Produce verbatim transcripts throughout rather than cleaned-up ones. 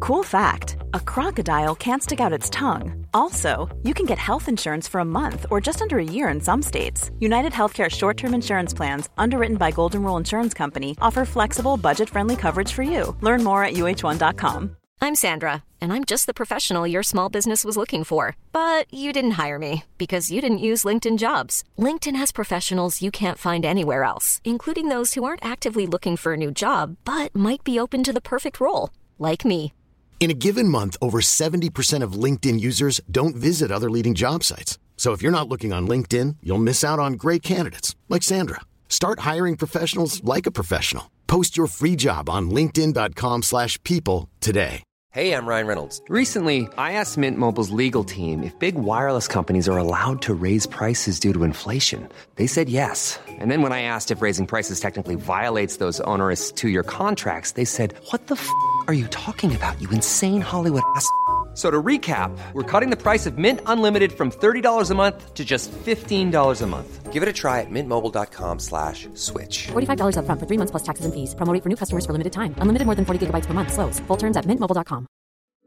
Cool fact, a crocodile can't stick out its tongue. Also, you can get health insurance for a month or just under a year in some states. United Healthcare short-term insurance plans, underwritten by Golden Rule Insurance Company, offer flexible, budget-friendly coverage for you. Learn more at U H one dot com. I'm Sandra, and I'm just the professional your small business was looking for. But you didn't hire me because you didn't use LinkedIn Jobs. LinkedIn has professionals you can't find anywhere else, including those who aren't actively looking for a new job, but might be open to the perfect role, like me. In a given month, over seventy percent of LinkedIn users don't visit other leading job sites. So if you're not looking on LinkedIn, you'll miss out on great candidates like Sandra. Start hiring professionals like a professional. Post your free job on linkedin dot com slash people today. Hey, I'm Ryan Reynolds. Recently, I asked Mint Mobile's legal team if big wireless companies are allowed to raise prices due to inflation. They said yes. And then when I asked if raising prices technically violates those onerous two-year contracts, they said, what the f*** are you talking about, you insane Hollywood ass f- So to recap, we're cutting the price of Mint Unlimited from thirty dollars a month to just fifteen dollars a month. Give it a try at mintmobile.com slash switch. forty-five dollars up front for three months plus taxes and fees. Promo rate for new customers for limited time. Unlimited more than forty gigabytes per month. Slows full terms at mint mobile dot com.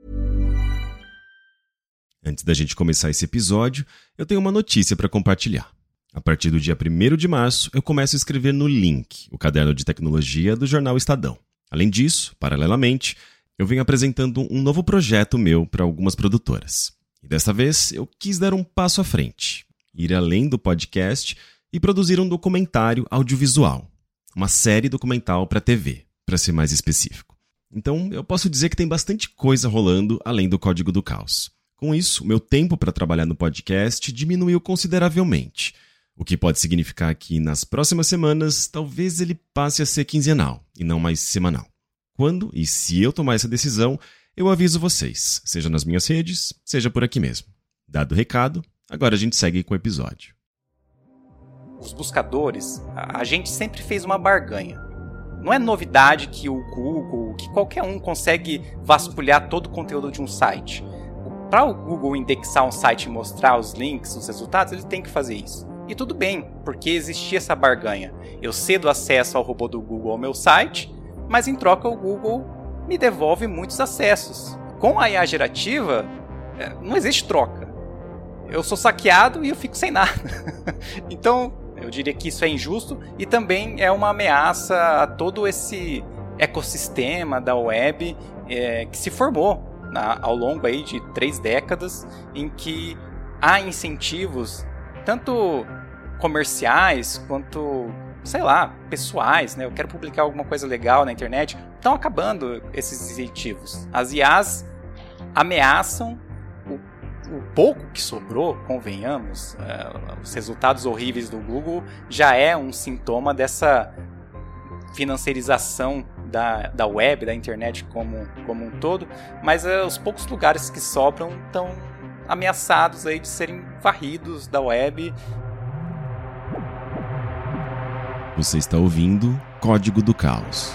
Antes da gente começar esse episódio, eu tenho uma notícia para compartilhar. A partir do dia primeiro de março, eu começo a escrever no Link, o caderno de tecnologia do jornal Estadão. Além disso, paralelamente, eu venho apresentando um novo projeto meu para algumas produtoras. E dessa vez, eu quis dar um passo à frente, ir além do podcast e produzir um documentário audiovisual. Uma série documental para T V, para ser mais específico. Então, eu posso dizer que tem bastante coisa rolando além do Código do Caos. Com isso, meu tempo para trabalhar no podcast diminuiu consideravelmente, o que pode significar que nas próximas semanas, talvez ele passe a ser quinzenal e não mais semanal. Quando e se eu tomar essa decisão, eu aviso vocês, seja nas minhas redes, seja por aqui mesmo. Dado o recado, agora a gente segue com o episódio. Os buscadores, a gente sempre fez uma barganha. Não é novidade que o Google, que qualquer um consegue vasculhar todo o conteúdo de um site. Para o Google indexar um site e mostrar os links, os resultados, ele tem que fazer isso. E tudo bem, porque existia essa barganha. Eu cedo acesso ao robô do Google ao meu site, mas em troca o Google me devolve muitos acessos. Com a I A gerativa, não existe troca. Eu sou saqueado e eu fico sem nada. Então, eu diria que isso é injusto e também é uma ameaça a todo esse ecossistema da web é, que se formou na, ao longo aí de três décadas, em que há incentivos, tanto comerciais quanto, sei lá, pessoais, né? Eu quero publicar alguma coisa legal na internet. Estão acabando esses incentivos. As I As ameaçam o, o pouco que sobrou, convenhamos. É, os resultados horríveis do Google já é um sintoma dessa financiarização da, da web, da internet como, como um todo. Mas é, os poucos lugares que sobram estão ameaçados aí de serem varridos da web. Você está ouvindo Código do Caos.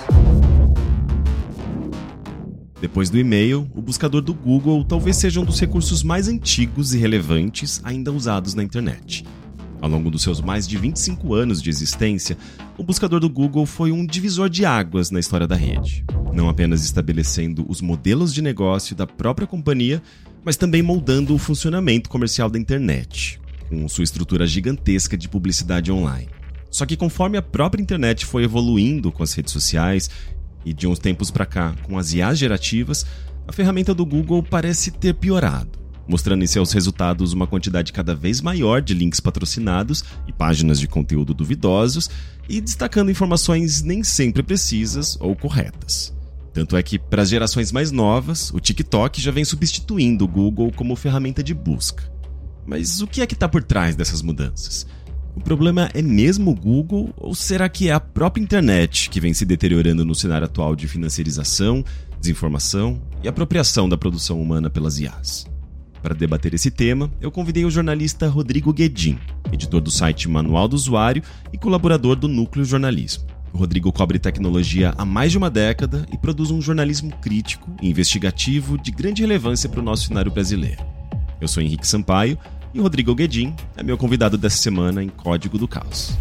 Depois do e-mail, o buscador do Google talvez seja um dos recursos mais antigos e relevantes ainda usados na internet. Ao longo dos seus mais de vinte e cinco anos de existência, o buscador do Google foi um divisor de águas na história da rede, não apenas estabelecendo os modelos de negócio da própria companhia, mas também moldando o funcionamento comercial da internet, com sua estrutura gigantesca de publicidade online. Só que conforme a própria internet foi evoluindo com as redes sociais e de uns tempos para cá com as I As gerativas, a ferramenta do Google parece ter piorado, mostrando em seus resultados uma quantidade cada vez maior de links patrocinados e páginas de conteúdo duvidosos e destacando informações nem sempre precisas ou corretas. Tanto é que, para as gerações mais novas, o TikTok já vem substituindo o Google como ferramenta de busca. Mas o que é que está por trás dessas mudanças? O problema é mesmo o Google ou será que é a própria internet que vem se deteriorando no cenário atual de financiarização, desinformação e apropriação da produção humana pelas I As? Para debater esse tema, eu convidei o jornalista Rodrigo Guedin, editor do site Manual do Usuário e colaborador do Núcleo Jornalismo. O Rodrigo cobre tecnologia há mais de uma década e produz um jornalismo crítico e investigativo de grande relevância para o nosso cenário brasileiro. Eu sou Henrique Sampaio e o Rodrigo Guedin é meu convidado dessa semana em Código do Caos.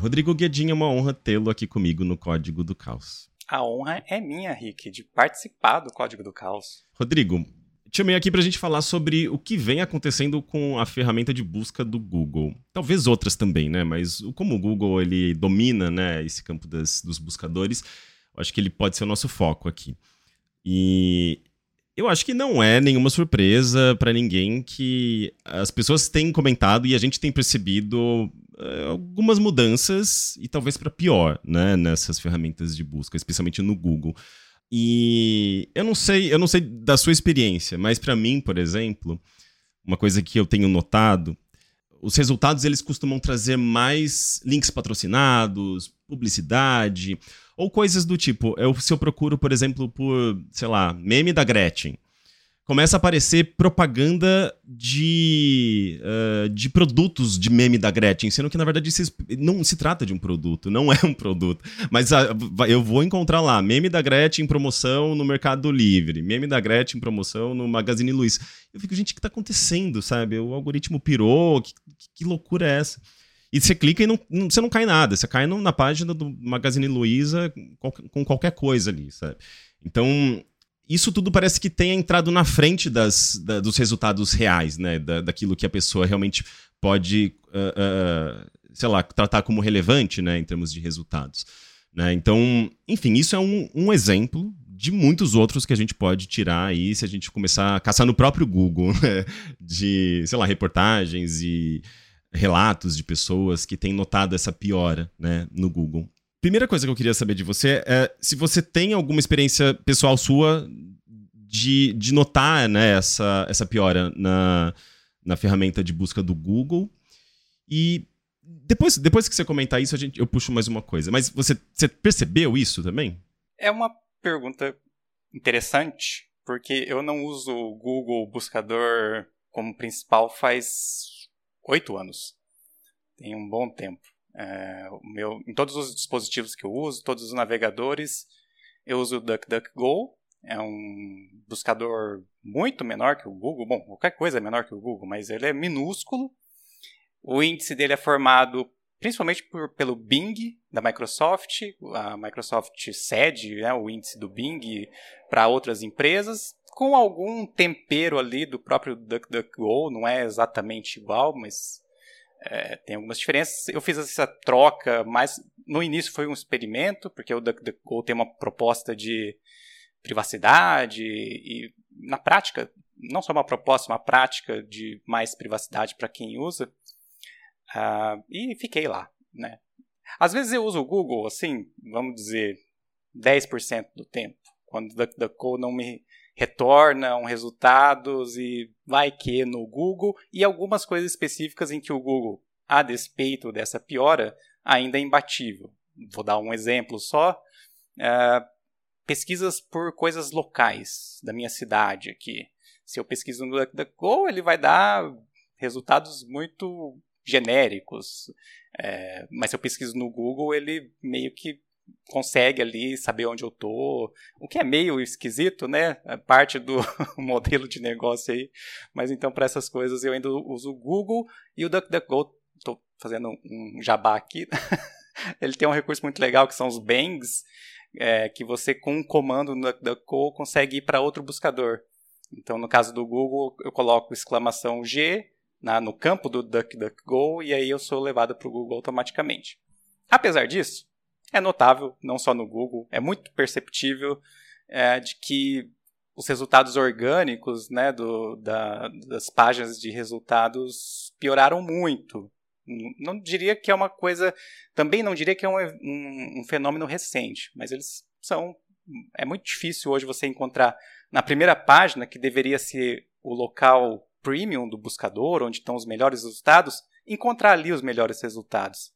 Rodrigo Guedin, é uma honra tê-lo aqui comigo no Código do Caos. A honra é minha, Rick, de participar do Código do Caos. Rodrigo, te chamei aqui pra gente falar sobre o que vem acontecendo com a ferramenta de busca do Google. Talvez outras também, né? Mas como o Google ele domina, né, esse campo das, dos buscadores, eu acho que ele pode ser o nosso foco aqui. E eu acho que não é nenhuma surpresa para ninguém que as pessoas têm comentado e a gente tem percebido uh, algumas mudanças e talvez para pior, né, nessas ferramentas de busca, especialmente no Google. E eu não sei, eu não sei da sua experiência, mas para mim, por exemplo, uma coisa que eu tenho notado, os resultados eles costumam trazer mais links patrocinados, publicidade, ou coisas do tipo, eu, se eu procuro, por exemplo, por, sei lá, meme da Gretchen, começa a aparecer propaganda de, uh, de produtos de meme da Gretchen, sendo que, na verdade, isso não se trata de um produto, não é um produto. Mas uh, eu vou encontrar lá, meme da Gretchen em promoção no Mercado Livre, meme da Gretchen em promoção no Magazine Luiza. Eu fico, gente, o que tá acontecendo, sabe? O algoritmo pirou, que, que loucura é essa? E você clica e não, não, você não cai nada, você cai no, na página do Magazine Luiza com, com qualquer coisa ali, sabe? Então, isso tudo parece que tenha entrado na frente das, da, dos resultados reais, né? Da, daquilo que a pessoa realmente pode, uh, uh, sei lá, tratar como relevante, né? Em termos de resultados. Né? Então, enfim, isso é um, um exemplo de muitos outros que a gente pode tirar aí se a gente começar a caçar no próprio Google, né? De, sei lá, reportagens e relatos de pessoas que têm notado essa piora, né, no Google. Primeira coisa que eu queria saber de você é se você tem alguma experiência pessoal sua de, de notar, né, essa, essa piora na, na ferramenta de busca do Google. E depois, depois que você comentar isso, a gente, eu puxo mais uma coisa. Mas você, você percebeu isso também? É uma pergunta interessante, porque eu não uso o Google Buscador como principal faz oito anos. Tem um bom tempo. É, o meu, em todos os dispositivos que eu uso, todos os navegadores, eu uso o DuckDuckGo. É um buscador muito menor que o Google. Bom, qualquer coisa é menor que o Google, mas ele é minúsculo. O índice dele é formado principalmente por, pelo Bing da Microsoft. A Microsoft cede, né, o índice do Bing para outras empresas, com algum tempero ali do próprio DuckDuckGo, não é exatamente igual, mas é, tem algumas diferenças. Eu fiz essa troca, mas no início foi um experimento, porque o DuckDuckGo tem uma proposta de privacidade e, na prática, não só uma proposta, uma prática de mais privacidade para quem usa. Uh, e fiquei lá, né? Às vezes eu uso o Google, assim, vamos dizer, dez por cento do tempo, quando o DuckDuckGo não me retornam resultados e vai que no Google, e algumas coisas específicas em que o Google, a despeito dessa piora, ainda é imbatível. Vou dar um exemplo só. Uh, pesquisas por coisas locais da minha cidade aqui. Se eu pesquiso no DuckDuckGo, ele vai dar resultados muito genéricos. É, mas se eu pesquiso no Google, ele meio que consegue ali saber onde eu tô, o que é meio esquisito, né? É parte do modelo de negócio aí. Mas então, para essas coisas, eu ainda uso o Google e o DuckDuckGo. Estou fazendo um jabá aqui. Ele tem um recurso muito legal que são os bangs, é, que você, com um comando no DuckDuckGo, consegue ir para outro buscador. Então, no caso do Google, eu coloco exclamação G na, no campo do DuckDuckGo e aí eu sou levado para o Google automaticamente. Apesar disso, é notável, não só no Google, é muito perceptível é, de que os resultados orgânicos, né, do, da, das páginas de resultados pioraram muito. Não diria que é uma coisa... Também não diria que é um, um, um fenômeno recente, mas eles são... É muito difícil hoje você encontrar na primeira página, que deveria ser o local premium do buscador, onde estão os melhores resultados, encontrar ali os melhores resultados.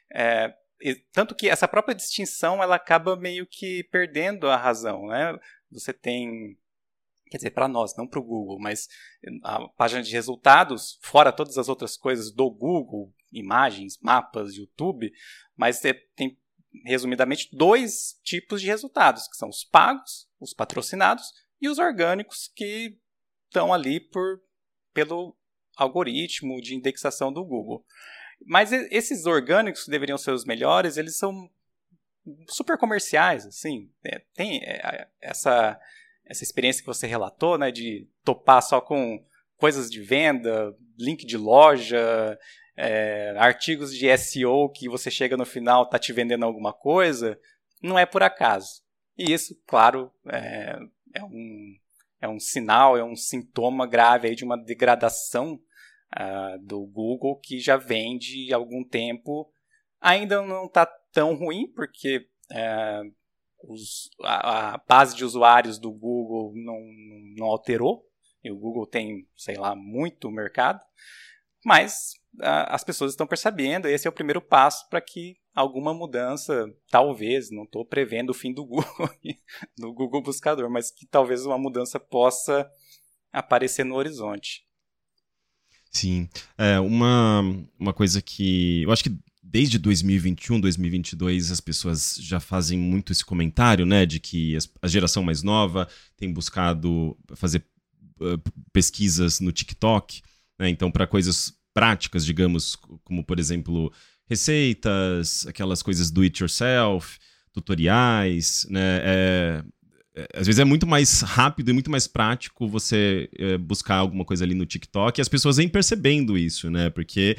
É, e, tanto que essa própria distinção ela acaba meio que perdendo a razão, né? Você tem... Quer dizer, para nós, não para o Google, mas a página de resultados, fora todas as outras coisas do Google, imagens, mapas, YouTube, mas tem, resumidamente, dois tipos de resultados, que são os pagos, os patrocinados, e os orgânicos, que estão ali por, pelo algoritmo de indexação do Google. Mas esses orgânicos que deveriam ser os melhores, eles são super comerciais, assim. É, tem é, essa, essa experiência que você relatou, né, de topar só com coisas de venda, link de loja, é, artigos de S E O que você chega no final tá te vendendo alguma coisa, não é por acaso. E isso, claro, é, é, um, é um sinal, é um sintoma grave aí de uma degradação uh, do Google que já vem de algum tempo. Ainda não está tão ruim, porque é, os, a, a base de usuários do Google não, não alterou. E o Google tem, sei lá, muito mercado. Mas a, as pessoas estão percebendo, esse é o primeiro passo para que alguma mudança, talvez, não estou prevendo o fim do Google, do Google Buscador, mas que talvez uma mudança possa aparecer no horizonte. Sim, é uma, uma coisa que eu acho que desde dois mil e vinte e um, dois mil e vinte e dois, as pessoas já fazem muito esse comentário, né, de que a geração mais nova tem buscado fazer uh, pesquisas no TikTok, né, então para coisas práticas, digamos, como, por exemplo, receitas, aquelas coisas do it yourself, tutoriais, né, é, é, às vezes é muito mais rápido e muito mais prático você é, buscar alguma coisa ali no TikTok, e as pessoas vêm percebendo isso, né, porque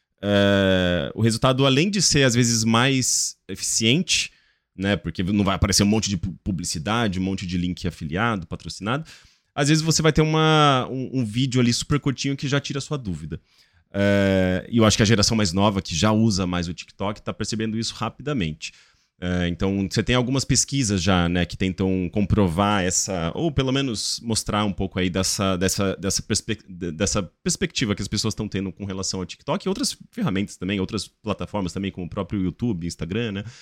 Uh, o resultado, além de ser às vezes mais eficiente, né, porque não vai aparecer um monte de publicidade, um monte de link afiliado, patrocinado, às vezes você vai ter uma, um, um vídeo ali super curtinho que já tira a sua dúvida. Uh, e eu acho que a geração mais nova, que já usa mais o TikTok, está percebendo isso rapidamente. Uh, então, você tem algumas pesquisas já, né, que tentam comprovar essa, ou pelo menos mostrar um pouco aí dessa, dessa, dessa, perspe- dessa perspectiva que as pessoas estão tendo com relação ao TikTok e outras ferramentas também, outras plataformas também, como o próprio YouTube, Instagram, né.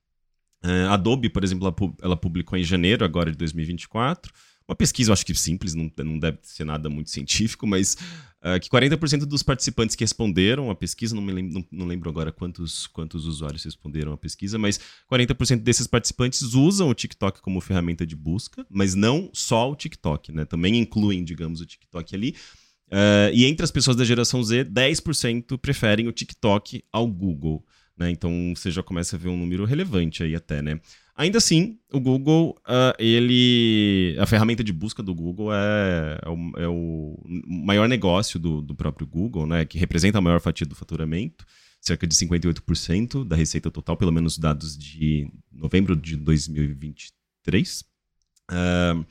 Uh, Adobe, por exemplo, ela, ela publicou em janeiro agora de dois mil e vinte e quatro, uma pesquisa, eu acho que simples, não, não deve ser nada muito científico, mas uh, que quarenta por cento dos participantes que responderam a pesquisa, não, me lembro, não, não lembro agora quantos, quantos usuários responderam a pesquisa, mas quarenta por cento desses participantes usam o TikTok como ferramenta de busca, mas não só o TikTok, né? Também incluem, digamos, o TikTok ali. Uh, e entre as pessoas da geração Z, dez por cento preferem o TikTok ao Google, né? Então você já começa a ver um número relevante aí até, né? Ainda assim, o Google, uh, ele, a ferramenta de busca do Google é, é, o, é o maior negócio do, do próprio Google, né, que representa a maior fatia do faturamento, cerca de cinquenta e oito por cento da receita total, pelo menos dados de novembro de dois mil e vinte e três. Uh,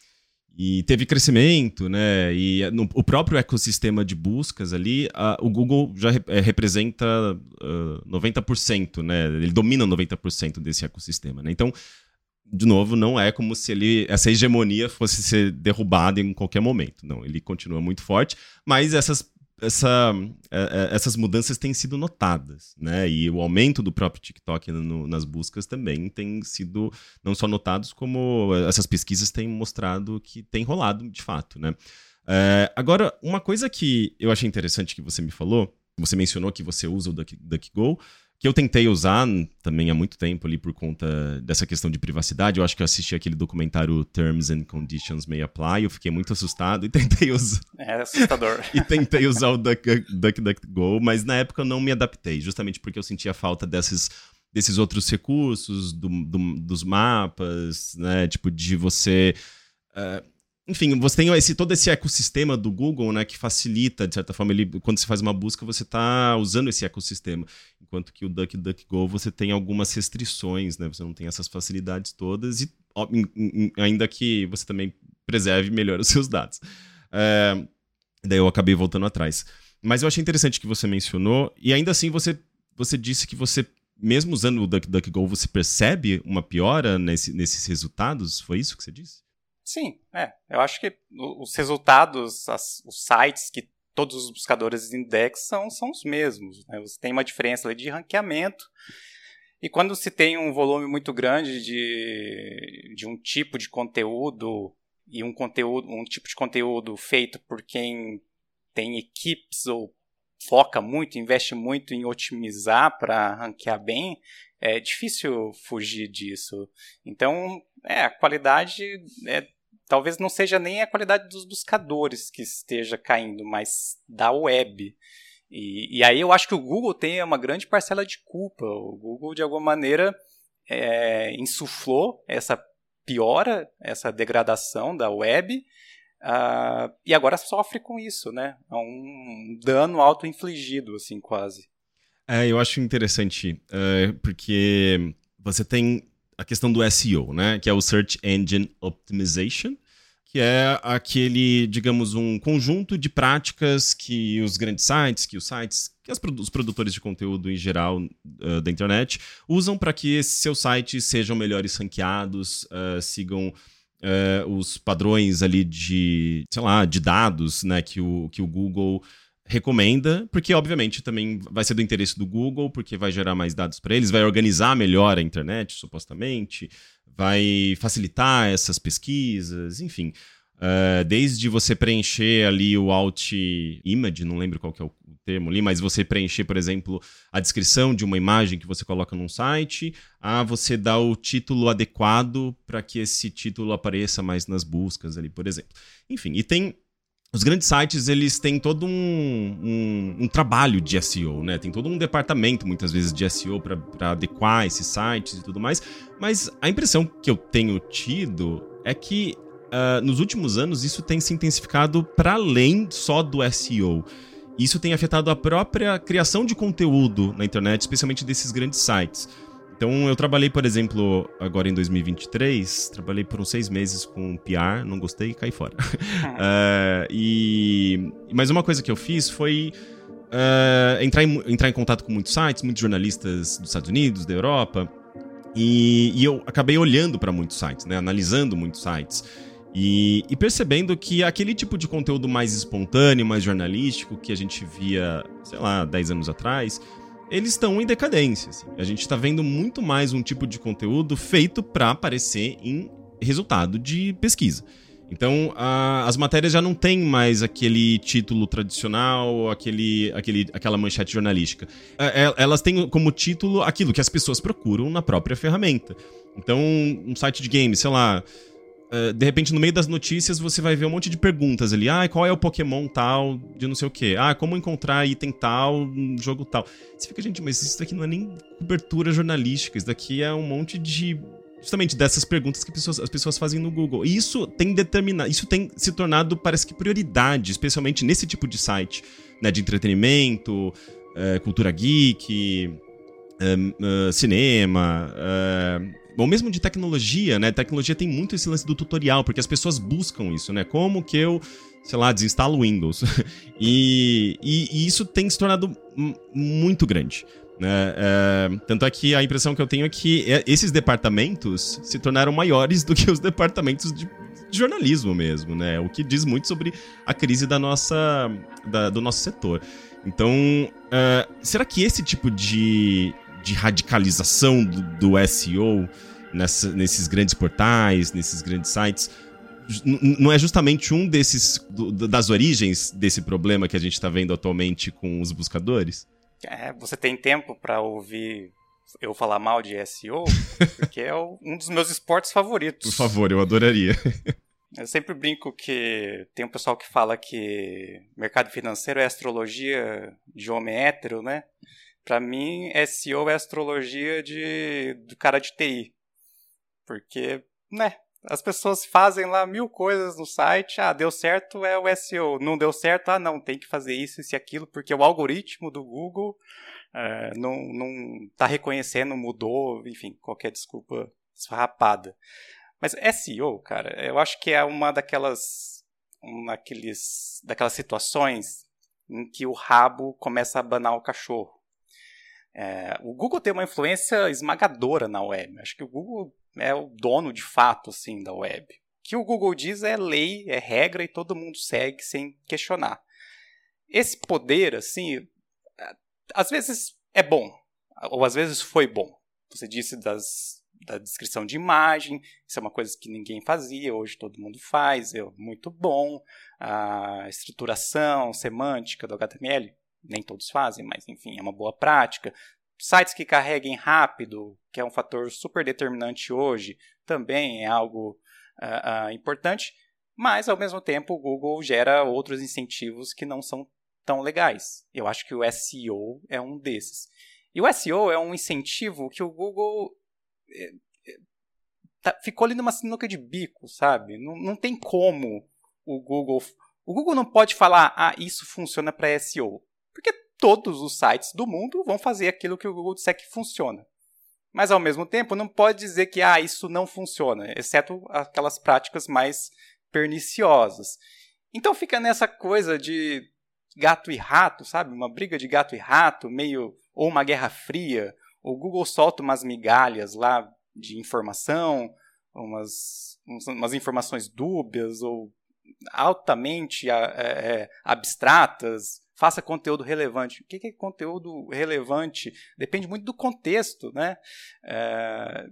e teve crescimento, né? E no, o próprio ecossistema de buscas ali, a, o Google já re, é, representa uh, noventa por cento, né? Ele domina noventa por cento desse ecossistema, né? Então, de novo, não é como se ele, essa hegemonia fosse ser derrubada em qualquer momento. Não, ele continua muito forte, mas essas, essa, essas mudanças têm sido notadas, né? E o aumento do próprio TikTok no, nas buscas também tem sido não só notados, como essas pesquisas têm mostrado que tem rolado de fato, né? É, agora, uma coisa que eu achei interessante que você me falou, você mencionou que você usa o Duck, DuckGo, que eu tentei usar também há muito tempo ali por conta dessa questão de privacidade. Eu acho que eu assisti aquele documentário Terms and Conditions May Apply, eu fiquei muito assustado e tentei usar. É assustador. e tentei usar o DuckDuckGo, mas na época eu não me adaptei, justamente porque eu sentia falta desses, desses outros recursos, do, do, dos mapas, né, tipo de você... Uh, Enfim, você tem esse, todo esse ecossistema do Google, né, que facilita, de certa forma, ele, quando você faz uma busca, você está usando esse ecossistema. Enquanto que o DuckDuckGo, você tem algumas restrições, né, você não tem essas facilidades todas, e ó, in, in, ainda que você também preserve melhor os seus dados. É, daí eu acabei voltando atrás. Mas eu achei interessante que você mencionou, e ainda assim você, você disse que você, mesmo usando o DuckDuckGo, você percebe uma piora nesse, nesses resultados? Foi isso que você disse? Sim, é. Eu acho que os resultados, as, os sites que todos os buscadores indexam são os mesmos, né? Você tem uma diferença ali de ranqueamento. E quando se tem um volume muito grande de, de um tipo de conteúdo e um, conteúdo, um tipo de conteúdo feito por quem tem equipes ou foca muito, investe muito em otimizar para ranquear bem, é difícil fugir disso. Então, é, a qualidade é, talvez não seja nem a qualidade dos buscadores que esteja caindo, mas da web. E, e aí eu acho que o Google tem uma grande parcela de culpa. O Google, de alguma maneira, é, insuflou essa piora, essa degradação da web, uh, e agora sofre com isso, né? É um dano auto-infligido, assim, quase. É, eu acho interessante, uh, porque você tem a questão do S E O, né? Que é o Search Engine Optimization, que é aquele, digamos, um conjunto de práticas que os grandes sites, que os sites, que as, os produtores de conteúdo em geral uh, da internet usam para que esses seus sites sejam melhores ranqueados, uh, sigam uh, os padrões ali de, sei lá, de dados, né, que o, que o Google recomenda, porque obviamente também vai ser do interesse do Google, porque vai gerar mais dados para eles, vai organizar melhor a internet, supostamente, vai facilitar essas pesquisas, enfim. Uh, desde você preencher ali o alt image, não lembro qual que é o termo ali, mas você preencher, por exemplo, a descrição de uma imagem que você coloca num site, a você dar o título adequado para que esse título apareça mais nas buscas ali, por exemplo. Enfim, e tem... Os grandes sites, eles têm todo um, um, um trabalho de S E O, né? Tem todo um departamento, muitas vezes, de S E O para adequar esses sites e tudo mais. Mas a impressão que eu tenho tido é que, uh, nos últimos anos, isso tem se intensificado para além só do S E O. Isso tem afetado a própria criação de conteúdo na internet, especialmente desses grandes sites. Então, eu trabalhei, por exemplo, agora em dois mil e vinte e três, trabalhei por uns seis meses com P R, não gostei e caí fora. uh, e... Mas uma coisa que eu fiz foi uh, entrar, em, entrar em contato com muitos sites, muitos jornalistas dos Estados Unidos, da Europa, e, e eu acabei olhando para muitos sites, né, analisando muitos sites, e, e percebendo que aquele tipo de conteúdo mais espontâneo, mais jornalístico, que a gente via, sei lá, dez anos atrás... eles estão em decadência. Assim. A gente está vendo muito mais um tipo de conteúdo feito para aparecer em resultado de pesquisa. Então, a, as matérias já não têm mais aquele título tradicional, aquele, aquele, aquela manchete jornalística. É, elas têm como título aquilo que as pessoas procuram na própria ferramenta. Então, um site de games, sei lá... Uh, de repente, no meio das notícias, você vai ver um monte de perguntas ali. Ah, qual é o Pokémon tal de não sei o quê? Ah, como encontrar item tal num jogo tal? Você fica, gente, mas isso daqui não é nem cobertura jornalística. Isso daqui é um monte de... justamente dessas perguntas que pessoas, as pessoas fazem no Google. E isso tem determinado... Isso tem se tornado, parece que, prioridade, especialmente nesse tipo de site, né, de entretenimento, uh, cultura geek, uh, uh, cinema... Uh, Bom, mesmo de tecnologia, né? Tecnologia tem muito esse lance do tutorial, porque as pessoas buscam isso, né? Como que eu, sei lá, desinstalo o Windows? e, e, e isso tem se tornado m- muito grande, né? É, tanto é que a impressão que eu tenho é que esses departamentos se tornaram maiores do que os departamentos de, de jornalismo mesmo, né? O que diz muito sobre a crise da nossa, da, do nosso setor. Então, uh, será que esse tipo de... de radicalização do, do S E O nessa, nesses grandes portais, nesses grandes sites, n- não é justamente um desses do, das origens desse problema que a gente está vendo atualmente com os buscadores? É, você tem tempo para ouvir eu falar mal de S E O? Porque é o, um dos meus esportes favoritos. Por favor, eu adoraria. Eu sempre brinco que tem um pessoal que fala que mercado financeiro é astrologia de homem hétero, né? Pra mim, S E O é astrologia de, do cara de T I. Porque, né, as pessoas fazem lá mil coisas no site. Ah, deu certo, é o S E O. Não deu certo, ah, não, tem que fazer isso, isso e aquilo, porque o algoritmo do Google é, não, não tá reconhecendo, mudou, enfim, qualquer desculpa esfarrapada. Mas S E O, cara, eu acho que é uma daquelas, uma daqueles, daquelas situações em que o rabo começa a abanar o cachorro. É, o Google tem uma influência esmagadora na web. Acho que o Google é o dono de fato assim, da web. O que o Google diz é lei, é regra e todo mundo segue sem questionar. Esse poder, assim, às vezes é bom, ou às vezes foi bom. Você disse das, da descrição de imagem, isso é uma coisa que ninguém fazia, hoje todo mundo faz, é muito bom. A estruturação semântica do H T M L, nem todos fazem, mas enfim, é uma boa prática. Sites que carreguem rápido, que é um fator super determinante hoje, também é algo uh, uh, importante, mas ao mesmo tempo o Google gera outros incentivos que não são tão legais. Eu acho que o S E O é um desses. E o S E O é um incentivo que o Google é, é, tá, ficou ali numa sinuca de bico, sabe? Não, não tem como o Google... O Google não pode falar, ah, isso funciona para S E O. Porque todos os sites do mundo vão fazer aquilo que o Google disser que funciona. Mas, ao mesmo tempo, não pode dizer que ah, isso não funciona, exceto aquelas práticas mais perniciosas. Então fica nessa coisa de gato e rato, sabe? Uma briga de gato e rato, meio ou uma guerra fria. O Google solta umas migalhas lá de informação, umas, umas informações dúbias ou altamente é, abstratas. Faça conteúdo relevante. O que é conteúdo relevante? Depende muito do contexto, né? É,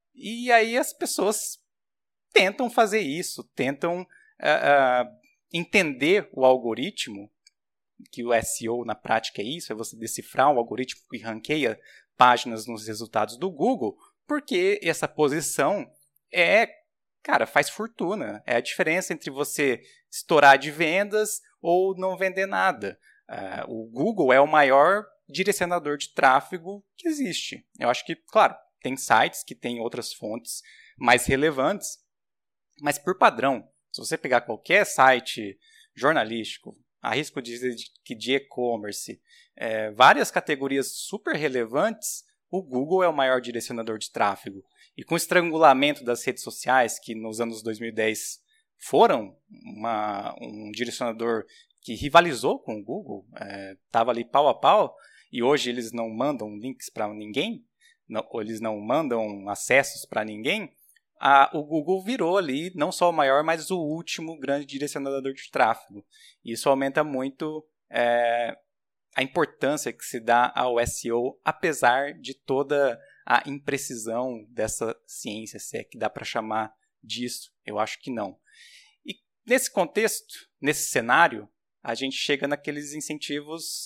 e aí as pessoas tentam fazer isso, tentam é, é, entender o algoritmo, que o S E O na prática é isso, é você decifrar um algoritmo que ranqueia páginas nos resultados do Google, porque essa posição é, cara, faz fortuna. É a diferença entre você estourar de vendas ou não vender nada. Uh, o Google é o maior direcionador de tráfego que existe. Eu acho que, claro, tem sites que têm outras fontes mais relevantes, mas por padrão, se você pegar qualquer site jornalístico, arrisco dizer que de e-commerce, é, várias categorias super relevantes, o Google é o maior direcionador de tráfego. E com o estrangulamento das redes sociais, que nos anos dois mil e dez foram uma, um direcionador que rivalizou com o Google, estava é, ali pau a pau, e hoje eles não mandam links para ninguém, não, eles não mandam acessos para ninguém, a, o Google virou ali não só o maior, mas o último grande direcionador de tráfego. Isso aumenta muito é, a importância que se dá ao S E O, apesar de toda a imprecisão dessa ciência, se é que dá para chamar disso. Eu acho que não. E nesse contexto, nesse cenário, a gente chega naqueles incentivos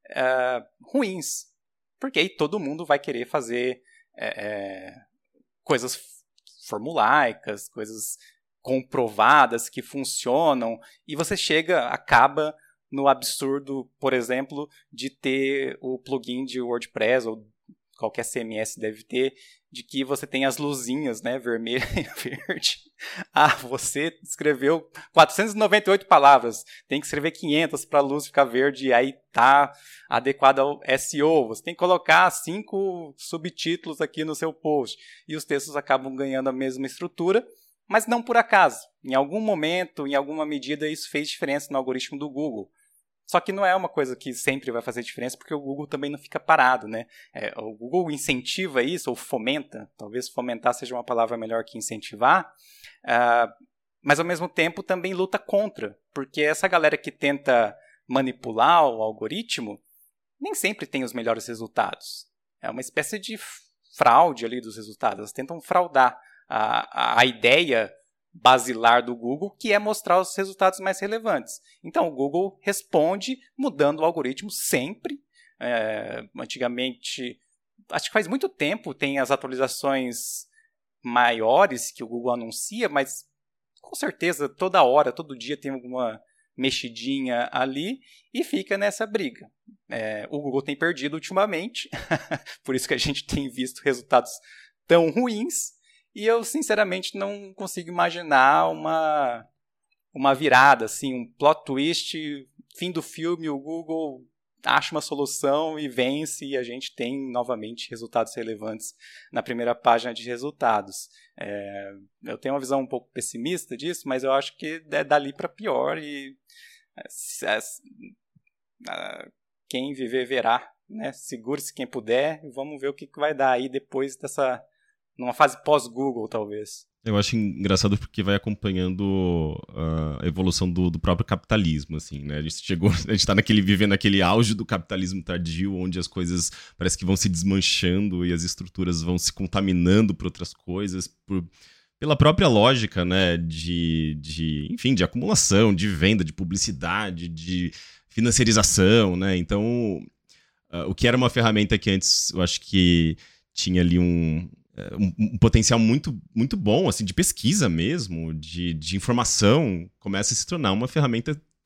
uh, ruins. Porque aí todo mundo vai querer fazer é, é, coisas formulaicas, coisas comprovadas que funcionam, e você chega, acaba no absurdo, por exemplo, de ter o plugin de WordPress, ou qualquer C M S deve ter, de que você tem as luzinhas, né, vermelha e verde. Ah, você escreveu quatrocentas e noventa e oito palavras, tem que escrever quinhentas para a luz ficar verde, e aí tá adequado ao S E O. Você tem que colocar cinco subtítulos aqui no seu post, e os textos acabam ganhando a mesma estrutura, mas não por acaso. Em algum momento, em alguma medida, isso fez diferença no algoritmo do Google. Só que não é uma coisa que sempre vai fazer diferença, porque o Google também não fica parado, né? É, o Google incentiva isso, ou fomenta, talvez fomentar seja uma palavra melhor que incentivar, uh, mas ao mesmo tempo também luta contra, porque essa galera que tenta manipular o algoritmo nem sempre tem os melhores resultados. É uma espécie de fraude ali dos resultados, elas tentam fraudar a, a, a ideia basilar do Google, que é mostrar os resultados mais relevantes. Então, o Google responde mudando o algoritmo sempre. É, antigamente, acho que faz muito tempo, tem as atualizações maiores que o Google anuncia, mas com certeza toda hora, todo dia tem alguma mexidinha ali e fica nessa briga. É, o Google tem perdido ultimamente, por isso que a gente tem visto resultados tão ruins. E eu, sinceramente, não consigo imaginar uma, uma virada, assim, um plot twist, fim do filme, o Google acha uma solução e vence, e a gente tem, novamente, resultados relevantes na primeira página de resultados. É, eu tenho uma visão um pouco pessimista disso, mas eu acho que é dali para pior, e é, é, quem viver verá, né? Segure-se quem puder, e vamos ver o que vai dar aí depois dessa... numa fase pós-Google, talvez. Eu acho engraçado porque vai acompanhando a evolução do, do próprio capitalismo, assim, né? A gente chegou, a gente tá naquele, vivendo aquele auge do capitalismo tardio, onde as coisas parece que vão se desmanchando e as estruturas vão se contaminando por outras coisas, por, pela própria lógica, né? De, de, enfim, de acumulação, de venda, de publicidade, de financiarização, né? Então, uh, o que era uma ferramenta que antes, eu acho que tinha ali um... Um, um potencial muito, muito bom, assim, de pesquisa mesmo, de, de informação, começa a se tornar uma ferramenta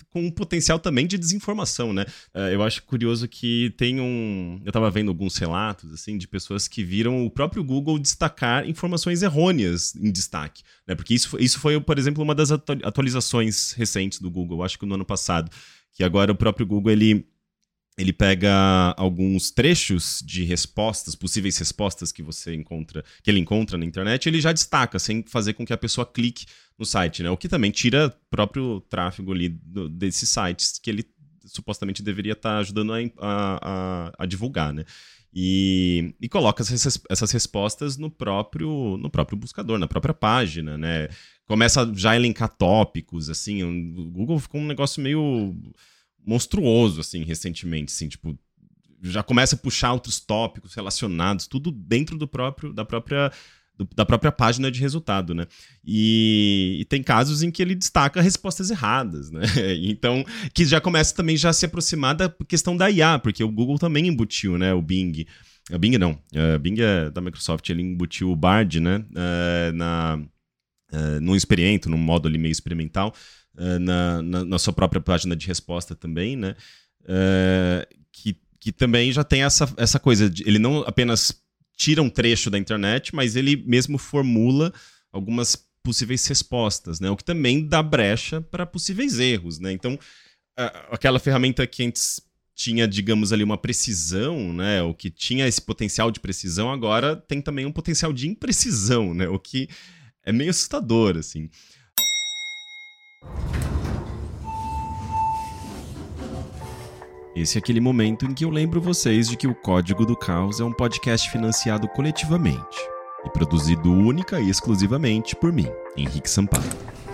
com um potencial também de desinformação, né? Uh, eu acho curioso que tem um... Eu estava vendo alguns relatos, assim, de pessoas que viram o próprio Google destacar informações errôneas em destaque, né? Porque isso, isso foi, por exemplo, uma das atualizações recentes do Google, acho que no ano passado, que agora o próprio Google, ele... Ele pega alguns trechos de respostas, possíveis respostas que você encontra, que ele encontra na internet, e ele já destaca, sem fazer com que a pessoa clique no site, né? O que também tira o próprio tráfego ali do, desses sites que ele supostamente deveria estar ajudando a, a, a divulgar, né? E, e coloca essas, essas respostas no próprio, no próprio buscador, na própria página, né? Começa já a elencar tópicos, assim, o Google ficou um negócio meio... monstruoso, assim, recentemente, assim, tipo, já começa a puxar outros tópicos relacionados, tudo dentro do próprio, da própria, do, da própria página de resultado, né? E, e tem casos em que ele destaca respostas erradas, né? Então, que já começa também já a se aproximar da questão da I A, porque o Google também embutiu, né, o Bing. O Bing não, o Bing é da Microsoft, ele embutiu o Bard, né, na, num experiente, num modo ali meio experimental, Na, na, na sua própria página de resposta também, né? Uh, que, que também já tem essa, essa coisa, de, ele não apenas tira um trecho da internet, mas ele mesmo formula algumas possíveis respostas, né? O que também dá brecha para possíveis erros, né? Então, uh, aquela ferramenta que antes tinha, digamos ali, uma precisão, né? O que tinha esse potencial de precisão, agora tem também um potencial de imprecisão, né? O que é meio assustador, assim. Esse é aquele momento em que eu lembro vocês de que o Código do Caos é um podcast financiado coletivamente e produzido única e exclusivamente por mim, Henrique Sampaio.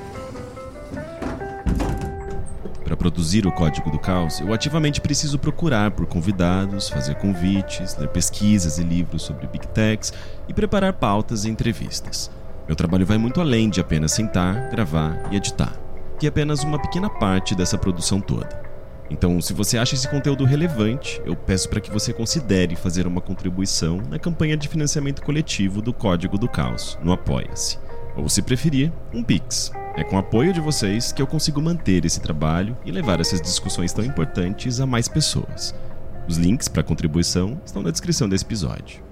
Para produzir o Código do Caos, eu ativamente preciso procurar por convidados, fazer convites, ler pesquisas e livros sobre Big Techs e preparar pautas e entrevistas. Meu trabalho vai muito além de apenas sentar, gravar e editar, que é apenas uma pequena parte dessa produção toda. Então, se você acha esse conteúdo relevante, eu peço para que você considere fazer uma contribuição na campanha de financiamento coletivo do Código do Caos, no Apoia-se. Ou, se preferir, um Pix. É com o apoio de vocês que eu consigo manter esse trabalho e levar essas discussões tão importantes a mais pessoas. Os links para a contribuição estão na descrição desse episódio.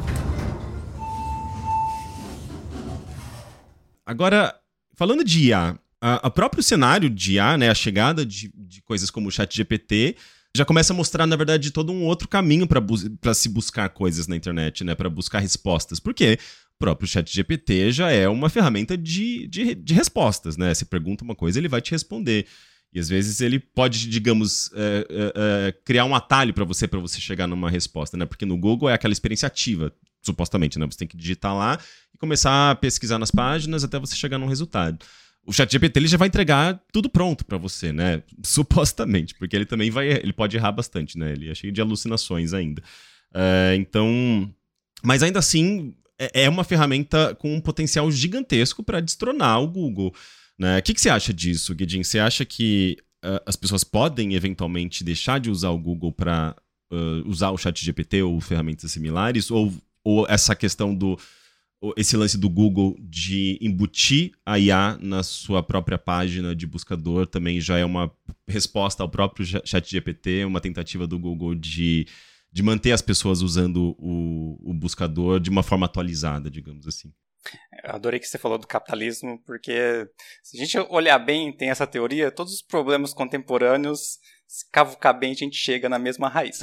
Agora, falando de I A, o próprio cenário de I A, né, a chegada de, de coisas como o ChatGPT, já começa a mostrar, na verdade, todo um outro caminho para bu- se buscar coisas na internet, né, para buscar respostas. Porque o próprio ChatGPT já é uma ferramenta de, de, de respostas, né? Você pergunta uma coisa, ele vai te responder. E às vezes ele pode, digamos, é, é, é, criar um atalho para você, para você chegar numa resposta, né? Porque no Google é aquela experiência ativa, supostamente, né? Você tem que digitar lá e começar a pesquisar nas páginas até você chegar num resultado. O ChatGPT ele já vai entregar tudo pronto para você, né? Supostamente, porque ele também vai, ele pode errar bastante, né? Ele é cheio de alucinações ainda. É, então, mas ainda assim é uma ferramenta com um potencial gigantesco para destronar o Google, né? O que, que você acha disso, Guedin? Você acha que uh, as pessoas podem eventualmente deixar de usar o Google para uh, usar o ChatGPT ou ferramentas similares? Ou, ou essa questão do esse lance do Google de embutir a I A na sua própria página de buscador também já é uma resposta ao próprio ChatGPT, uma tentativa do Google de, de manter as pessoas usando o, o buscador de uma forma atualizada, digamos assim. Eu adorei que você falou do capitalismo, porque se a gente olhar bem, tem essa teoria, todos os problemas contemporâneos, se cavucar bem, a gente chega na mesma raiz.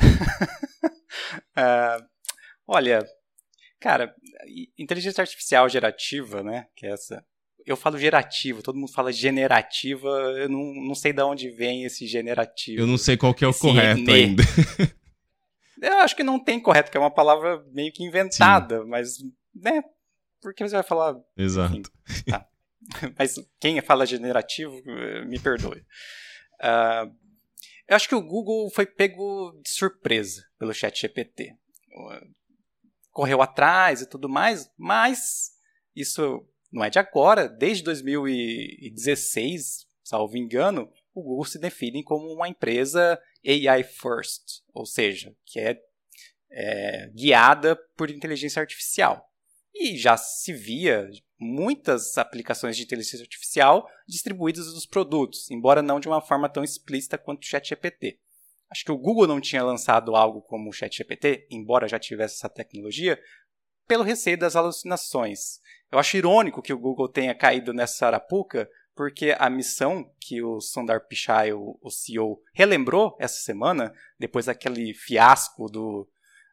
uh, olha... Cara, inteligência artificial gerativa, né, que é essa... Eu falo gerativa, todo mundo fala generativa, eu não, não sei de onde vem esse generativo. Eu não sei qual que é o correto ne. ainda. Eu acho que não tem correto, que é uma palavra meio que inventada, Sim. mas, né, por que você vai falar... Exato. Enfim, tá. Mas quem fala generativo, me perdoe. Uh, eu acho que o Google foi pego de surpresa pelo ChatGPT. Correu atrás e tudo mais, mas isso não é de agora. Desde dois mil e dezesseis, salvo engano, o Google se define como uma empresa A I first, ou seja, que é, é guiada por inteligência artificial. E já se via muitas aplicações de inteligência artificial distribuídas nos produtos, embora não de uma forma tão explícita quanto o ChatGPT. Acho que o Google não tinha lançado algo como o ChatGPT, embora já tivesse essa tecnologia, pelo receio das alucinações. Eu acho irônico que o Google tenha caído nessa arapuca, porque a missão que o Sundar Pichai, o, o C E O, relembrou essa semana, depois daquele fiasco do,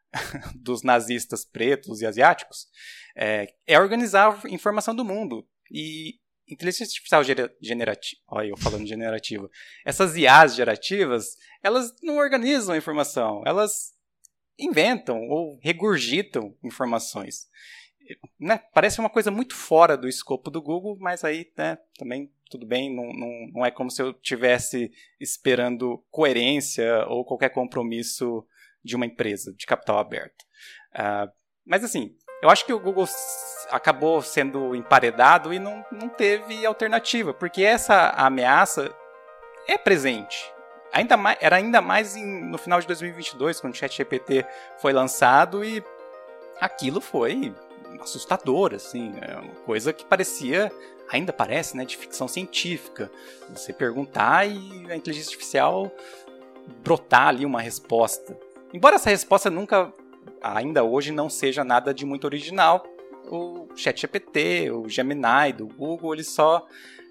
dos nazistas pretos e asiáticos, é, é organizar a informação do mundo. E inteligência artificial generativa, olha eu falando generativa, essas I As gerativas, elas não organizam a informação, elas inventam ou regurgitam informações. Né? Parece uma coisa muito fora do escopo do Google, mas aí, né, também tudo bem, não, não, não é como se eu estivesse esperando coerência ou qualquer compromisso de uma empresa de capital aberto. Uh, mas assim, eu acho que o Google acabou sendo emparedado e não, não teve alternativa, porque essa ameaça é presente. Ainda mais, era ainda mais em, no final de dois mil e vinte e dois, quando o ChatGPT foi lançado, e aquilo foi assustador, assim, é uma coisa que parecia, ainda parece, né, de ficção científica. Você perguntar e a inteligência artificial brotar ali uma resposta. Embora essa resposta nunca, ainda hoje, não seja nada de muito original, o ChatGPT, o Gemini do Google, eles só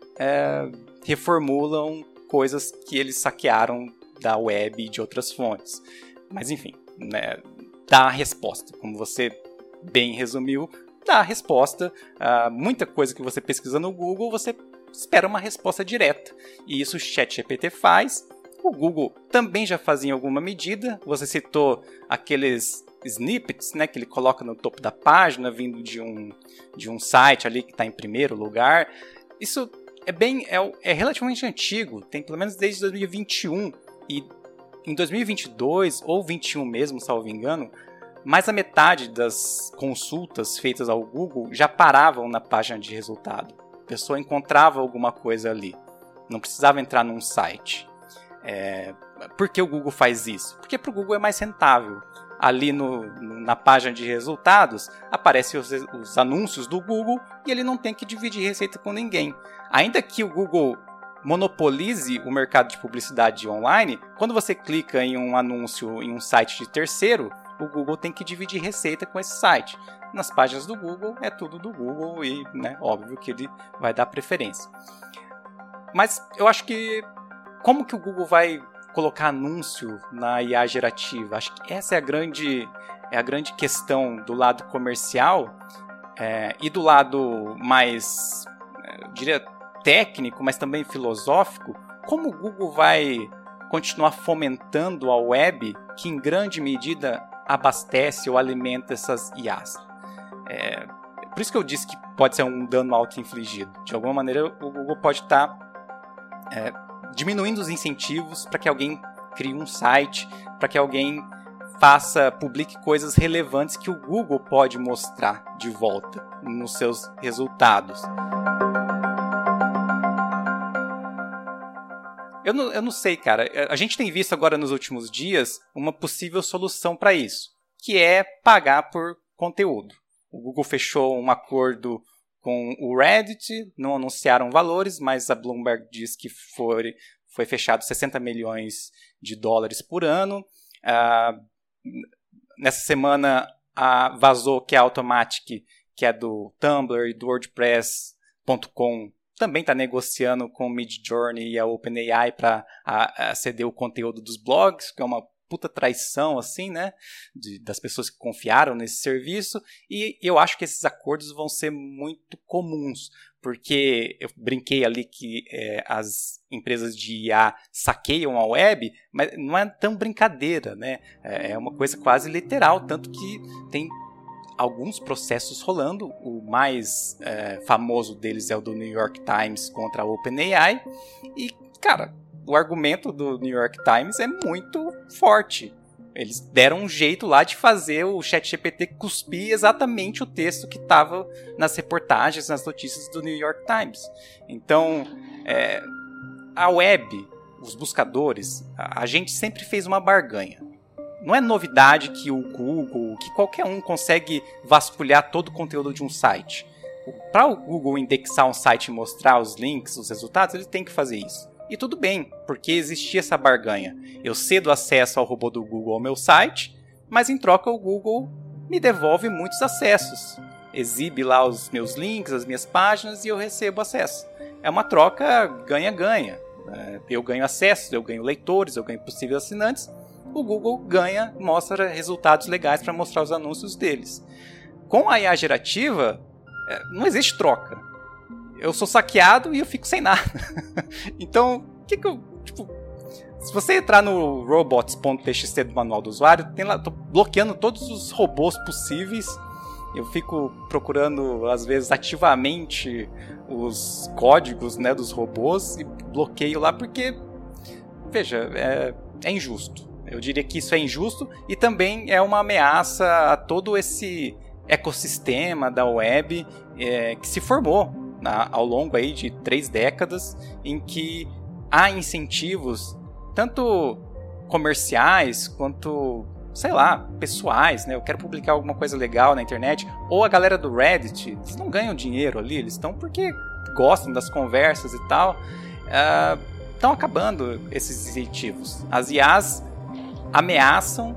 é, reformulam coisas que eles saquearam da web e de outras fontes. Mas enfim, né, dá a resposta. Como você bem resumiu, dá a resposta. Uh, muita coisa que você pesquisa no Google, você espera uma resposta direta. E isso o ChatGPT faz. O Google também já fazia em alguma medida. Você citou aqueles snippets, né, que ele coloca no topo da página, vindo de um, de um site ali que está em primeiro lugar. Isso é, bem, é, é relativamente antigo, tem pelo menos desde dois mil e vinte e um. E em dois mil e vinte e dois, ou vinte e um mesmo, salvo engano, mais da metade das consultas feitas ao Google já paravam na página de resultado. A pessoa encontrava alguma coisa ali. Não precisava entrar num site. É... Por que o Google faz isso? Porque para o Google é mais rentável. Ali no, na página de resultados, aparecem os, os anúncios do Google e ele não tem que dividir receita com ninguém. Ainda que o Google monopolize o mercado de publicidade online, quando você clica em um anúncio em um site de terceiro, o Google tem que dividir receita com esse site. Nas páginas do Google, é tudo do Google e, né, óbvio que ele vai dar preferência. Mas eu acho que, como que o Google vai colocar anúncio na I A gerativa? Acho que essa é a grande, é a grande questão do lado comercial é, e do lado mais, eu diria, técnico, mas também filosófico. Como o Google vai continuar fomentando a web, que em grande medida abastece ou alimenta essas I As? É, por isso que eu disse que pode ser um dano auto-infligido. De alguma maneira, o Google pode estar é, diminuindo os incentivos para que alguém crie um site, para que alguém faça, publique coisas relevantes que o Google pode mostrar de volta nos seus resultados. Eu não, eu não sei, cara. A gente tem visto agora nos últimos dias uma possível solução para isso, que é pagar por conteúdo. O Google fechou um acordo com o Reddit, não anunciaram valores, mas a Bloomberg diz que foi, foi fechado sessenta milhões de dólares por ano. Uh, nessa semana uh, vazou que a Automatic, que é do Tumblr e do WordPress ponto com, também está negociando com o Midjourney e a OpenAI para aceder o conteúdo dos blogs, que é uma puta traição, assim, né, de, das pessoas que confiaram nesse serviço, e eu acho que esses acordos vão ser muito comuns, porque eu brinquei ali que é, as empresas de I A saqueiam a web, mas não é tão brincadeira, né, é uma coisa quase literal, tanto que tem alguns processos rolando. O mais é, famoso deles é o do New York Times contra a OpenAI, e, cara, o argumento do New York Times é muito forte. Eles deram um jeito lá de fazer o ChatGPT cuspir exatamente o texto que estava nas reportagens, nas notícias do New York Times. Então, é, a web, os buscadores, a, a gente sempre fez uma barganha. Não é novidade que o Google, que qualquer um consegue vasculhar todo o conteúdo de um site. Para o Google indexar um site e mostrar os links, os resultados, ele tem que fazer isso. E tudo bem, porque existia essa barganha. Eu cedo acesso ao robô do Google ao meu site, mas em troca o Google me devolve muitos acessos. Exibe lá os meus links, as minhas páginas e eu recebo acesso. É uma troca ganha-ganha. Eu ganho acessos, eu ganho leitores, eu ganho possíveis assinantes. O Google ganha, mostra resultados legais para mostrar os anúncios deles. Com a I A gerativa, não existe troca. Eu sou saqueado e eu fico sem nada. Então, o que que eu... Tipo, se você entrar no robots ponto t x t do manual do usuário, tem lá, tô bloqueando todos os robôs possíveis. Eu fico procurando, às vezes, ativamente os códigos, né, dos robôs e bloqueio lá porque, veja, é, é injusto. Eu diria que isso é injusto e também é uma ameaça a todo esse ecossistema da web é, que se formou na, ao longo aí de três décadas, em que há incentivos tanto comerciais quanto, sei lá, pessoais, né? Eu quero publicar alguma coisa legal na internet. Ou a galera do Reddit, eles não ganham dinheiro ali, eles estão porque gostam das conversas e tal. Uh, estão acabando esses incentivos. As I As ameaçam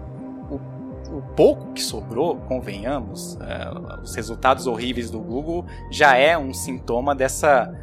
o, o pouco que sobrou, convenhamos. Uh, os resultados horríveis do Google já é um sintoma dessa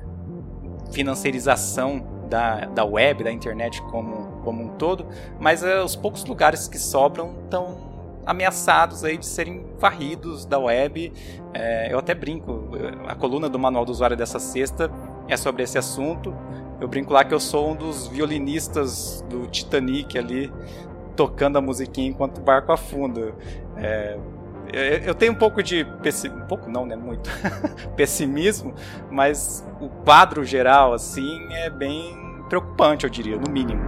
financiarização Da, da web, da internet como, como um todo, mas uh, os poucos lugares que sobram estão ameaçados aí de serem varridos da web. É, eu até brinco, a coluna do Manual do Usuário dessa sexta é sobre esse assunto. Eu brinco lá que eu sou um dos violinistas do Titanic ali, tocando a musiquinha enquanto o barco afunda. É, eu tenho um pouco de pessimismo, um pouco não, né, muito pessimismo, mas o quadro geral, assim, é bem preocupante, eu diria, no mínimo.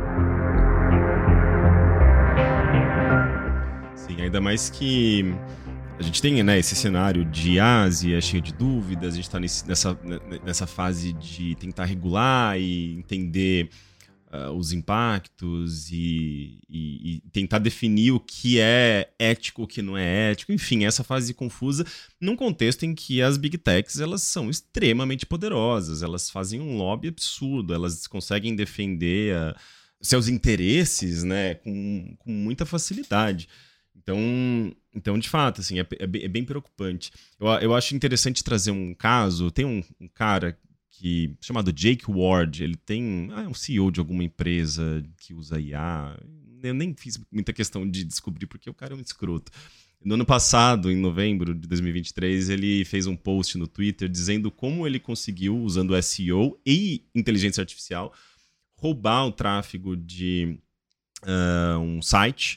Sim, ainda mais que a gente tem, né, esse cenário de Ásia cheio de dúvidas, a gente está nessa, nessa fase de tentar regular e entender Uh, os impactos e, e, e tentar definir o que é ético, o que não é ético, enfim, essa fase confusa num contexto em que as Big Techs elas são extremamente poderosas, elas fazem um lobby absurdo, elas conseguem defender uh, seus interesses, né, com, com muita facilidade. Então, então, de fato, assim, é, é, bem, é bem preocupante. Eu, eu acho interessante trazer um caso, tem um, um cara... Que, chamado Jake Ward, ele tem ah, é um C E O de alguma empresa que usa I A. Eu nem fiz muita questão de descobrir porque o cara é um escroto. No ano passado, em novembro de dois mil e vinte e três, ele fez um post no Twitter dizendo como ele conseguiu, usando S E O e inteligência artificial, roubar o tráfego de uh, um site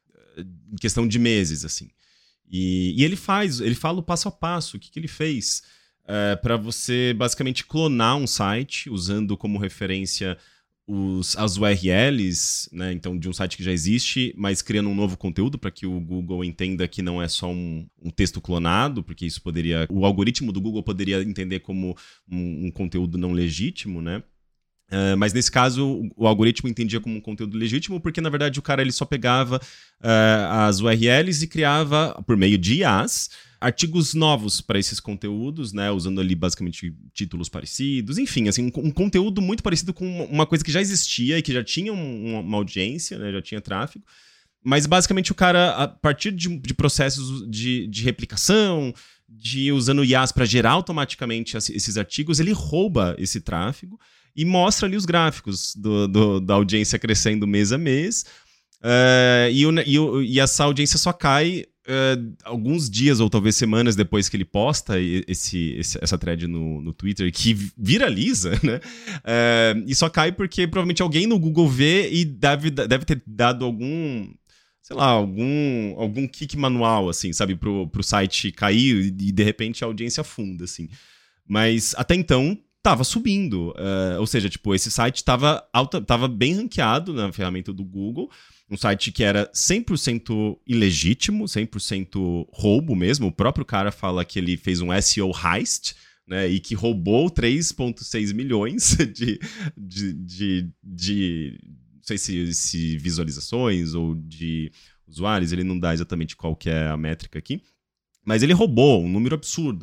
em questão de meses, assim. E, e ele faz, ele fala o passo a passo, o que, que ele fez. É, para você basicamente clonar um site usando como referência os, as U R Ls, né, então de um site que já existe, mas criando um novo conteúdo para que o Google entenda que não é só um, um texto clonado, porque isso poderia, o algoritmo do Google poderia entender como um, um conteúdo não legítimo, né? Uh, mas nesse caso o, o algoritmo entendia como um conteúdo legítimo porque na verdade o cara ele só pegava uh, as U R Ls e criava por meio de I As artigos novos para esses conteúdos, né, usando ali basicamente títulos parecidos, enfim, assim, um, um conteúdo muito parecido com uma coisa que já existia e que já tinha um, uma audiência, né, já tinha tráfego, mas basicamente o cara, a partir de, de processos de, de replicação, de usando I As para gerar automaticamente esses artigos, ele rouba esse tráfego e mostra ali os gráficos do, do, da audiência crescendo mês a mês, uh, e, o, e, o, e essa audiência só cai Uh, alguns dias ou talvez semanas depois que ele posta esse, esse, essa thread no, no Twitter, que viraliza, né? Uh, e só cai porque provavelmente alguém no Google vê e deve, deve ter dado algum, sei lá, algum, algum kick manual, assim, sabe? Pro, pro site cair e de repente a audiência afunda, assim. Mas até então tava subindo. Uh, ou seja, tipo, esse site tava, alta, tava bem ranqueado na ferramenta do Google. Um site que era cem por cento ilegítimo, cem por cento roubo mesmo. O próprio cara fala que ele fez um S E O heist, né, e que roubou três vírgula seis milhões de, de, de, de não sei se, se visualizações ou de usuários. Ele não dá exatamente qual que é a métrica aqui. Mas ele roubou um número absurdo.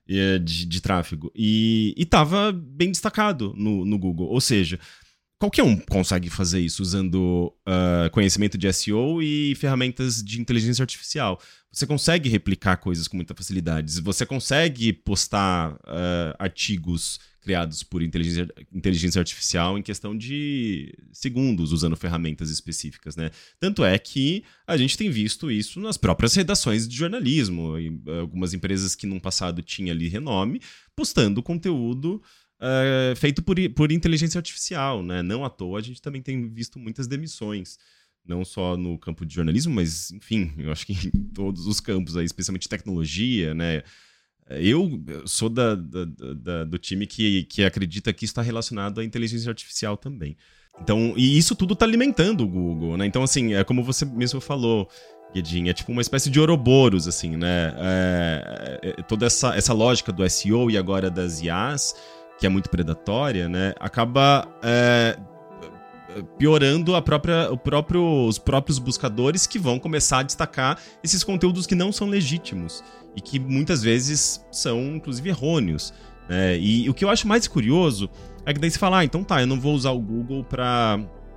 de, de tráfego. E estava bem destacado no, no Google. Ou seja, qualquer um consegue fazer isso usando uh, conhecimento de S E O e ferramentas de inteligência artificial. Você consegue replicar coisas com muita facilidade. Você consegue postar uh, artigos criados por inteligência, inteligência artificial em questão de segundos, usando ferramentas específicas, né? Tanto é que a gente tem visto isso nas próprias redações de jornalismo. E algumas empresas que no passado tinham ali renome, postando conteúdo uh, feito por, por inteligência artificial, né? Não à toa, a gente também tem visto muitas demissões. Não só no campo de jornalismo, mas, enfim, eu acho que em todos os campos, aí, especialmente tecnologia, né? Eu sou da, da, da, do time que, que acredita que está relacionado à inteligência artificial também. Então, e isso tudo está alimentando o Google, né? Então, assim, é como você mesmo falou, Guedin, é tipo uma espécie de Ouroboros, assim, né? É, é, toda essa, essa lógica do S E O e agora das I As, que é muito predatória, né? Acaba é, piorando a própria, o próprio, os próprios buscadores que vão começar a destacar esses conteúdos que não são legítimos e que muitas vezes são, inclusive, errôneos, né? E o que eu acho mais curioso é que daí você fala, ah, então tá, eu não vou usar o Google pra,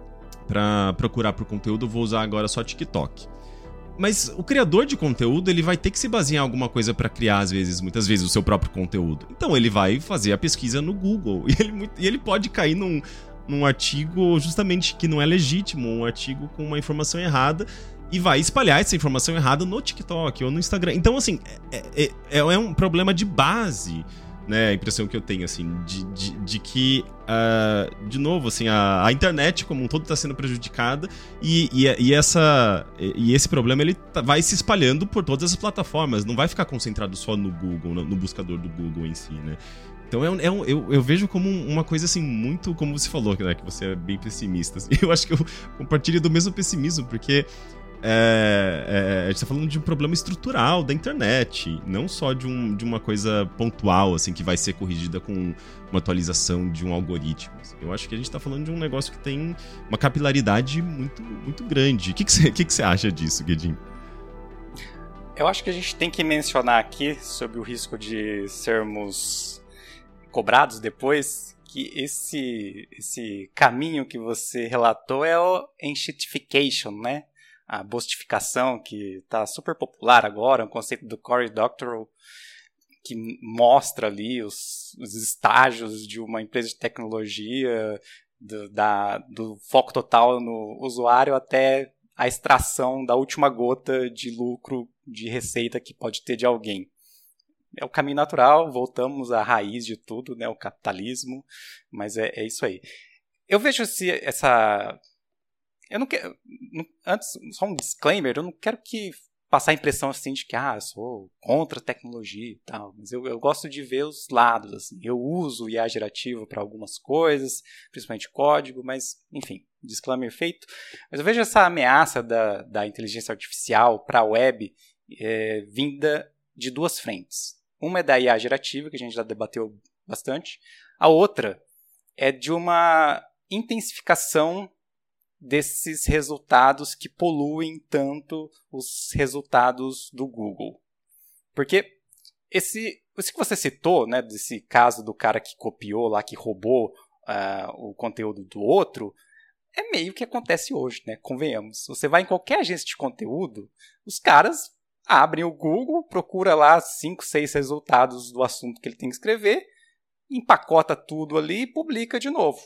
pra procurar por conteúdo, eu vou usar agora só TikTok. Mas o criador de conteúdo, ele vai ter que se basear em alguma coisa para criar, às vezes, muitas vezes, o seu próprio conteúdo. Então ele vai fazer a pesquisa no Google e ele, e ele pode cair num, num artigo justamente que não é legítimo, um artigo com uma informação errada, e vai espalhar essa informação errada no TikTok ou no Instagram. Então, assim, é, é, é um problema de base, né? A impressão que eu tenho, assim, de, de, de que, uh, de novo, assim, a, a internet como um todo está sendo prejudicada e, e, e, essa, e esse problema ele tá, vai se espalhando por todas as plataformas, não vai ficar concentrado só no Google, no, no buscador do Google em si, né? Então é um, é um, eu, eu vejo como uma coisa assim muito, como você falou, né, que você é bem pessimista. Assim. Eu acho que eu compartilho do mesmo pessimismo, porque é, é, a gente está falando de um problema estrutural da internet, não só de, um, de uma coisa pontual, assim, que vai ser corrigida com uma atualização de um algoritmo. Assim. Eu acho que a gente está falando de um negócio que tem uma capilaridade muito, muito grande. O que, que, você, que, que você acha disso, Guedin? Eu acho que a gente tem que mencionar aqui sobre o risco de sermos cobrados depois, que esse, esse caminho que você relatou é o enshittification, né? A bostificação, que está super popular agora, um conceito do Cory Doctorow, que mostra ali os, os estágios de uma empresa de tecnologia, do, da, do foco total no usuário até a extração da última gota de lucro, de receita que pode ter de alguém. É o caminho natural, voltamos à raiz de tudo, né, o capitalismo, mas é, é isso aí. Eu vejo esse, essa... Eu não quero... Antes, só um disclaimer, eu não quero que passar a impressão assim de que ah, eu sou contra a tecnologia e tal, mas eu, eu gosto de ver os lados. Assim. Eu uso o I A gerativo para algumas coisas, principalmente código, mas, enfim, disclaimer feito. Mas eu vejo essa ameaça da, da inteligência artificial para a web é, vinda de duas frentes. Uma é da I A gerativa, que a gente já debateu bastante. A outra é de uma intensificação desses resultados que poluem tanto os resultados do Google. Porque esse, esse que você citou, né, desse caso do cara que copiou lá, que roubou uh, o conteúdo do outro, é meio que acontece hoje, né? Convenhamos. Você vai em qualquer agência de conteúdo, os caras abrem o Google, procura lá cinco, seis resultados do assunto que ele tem que escrever, empacota tudo ali e publica de novo.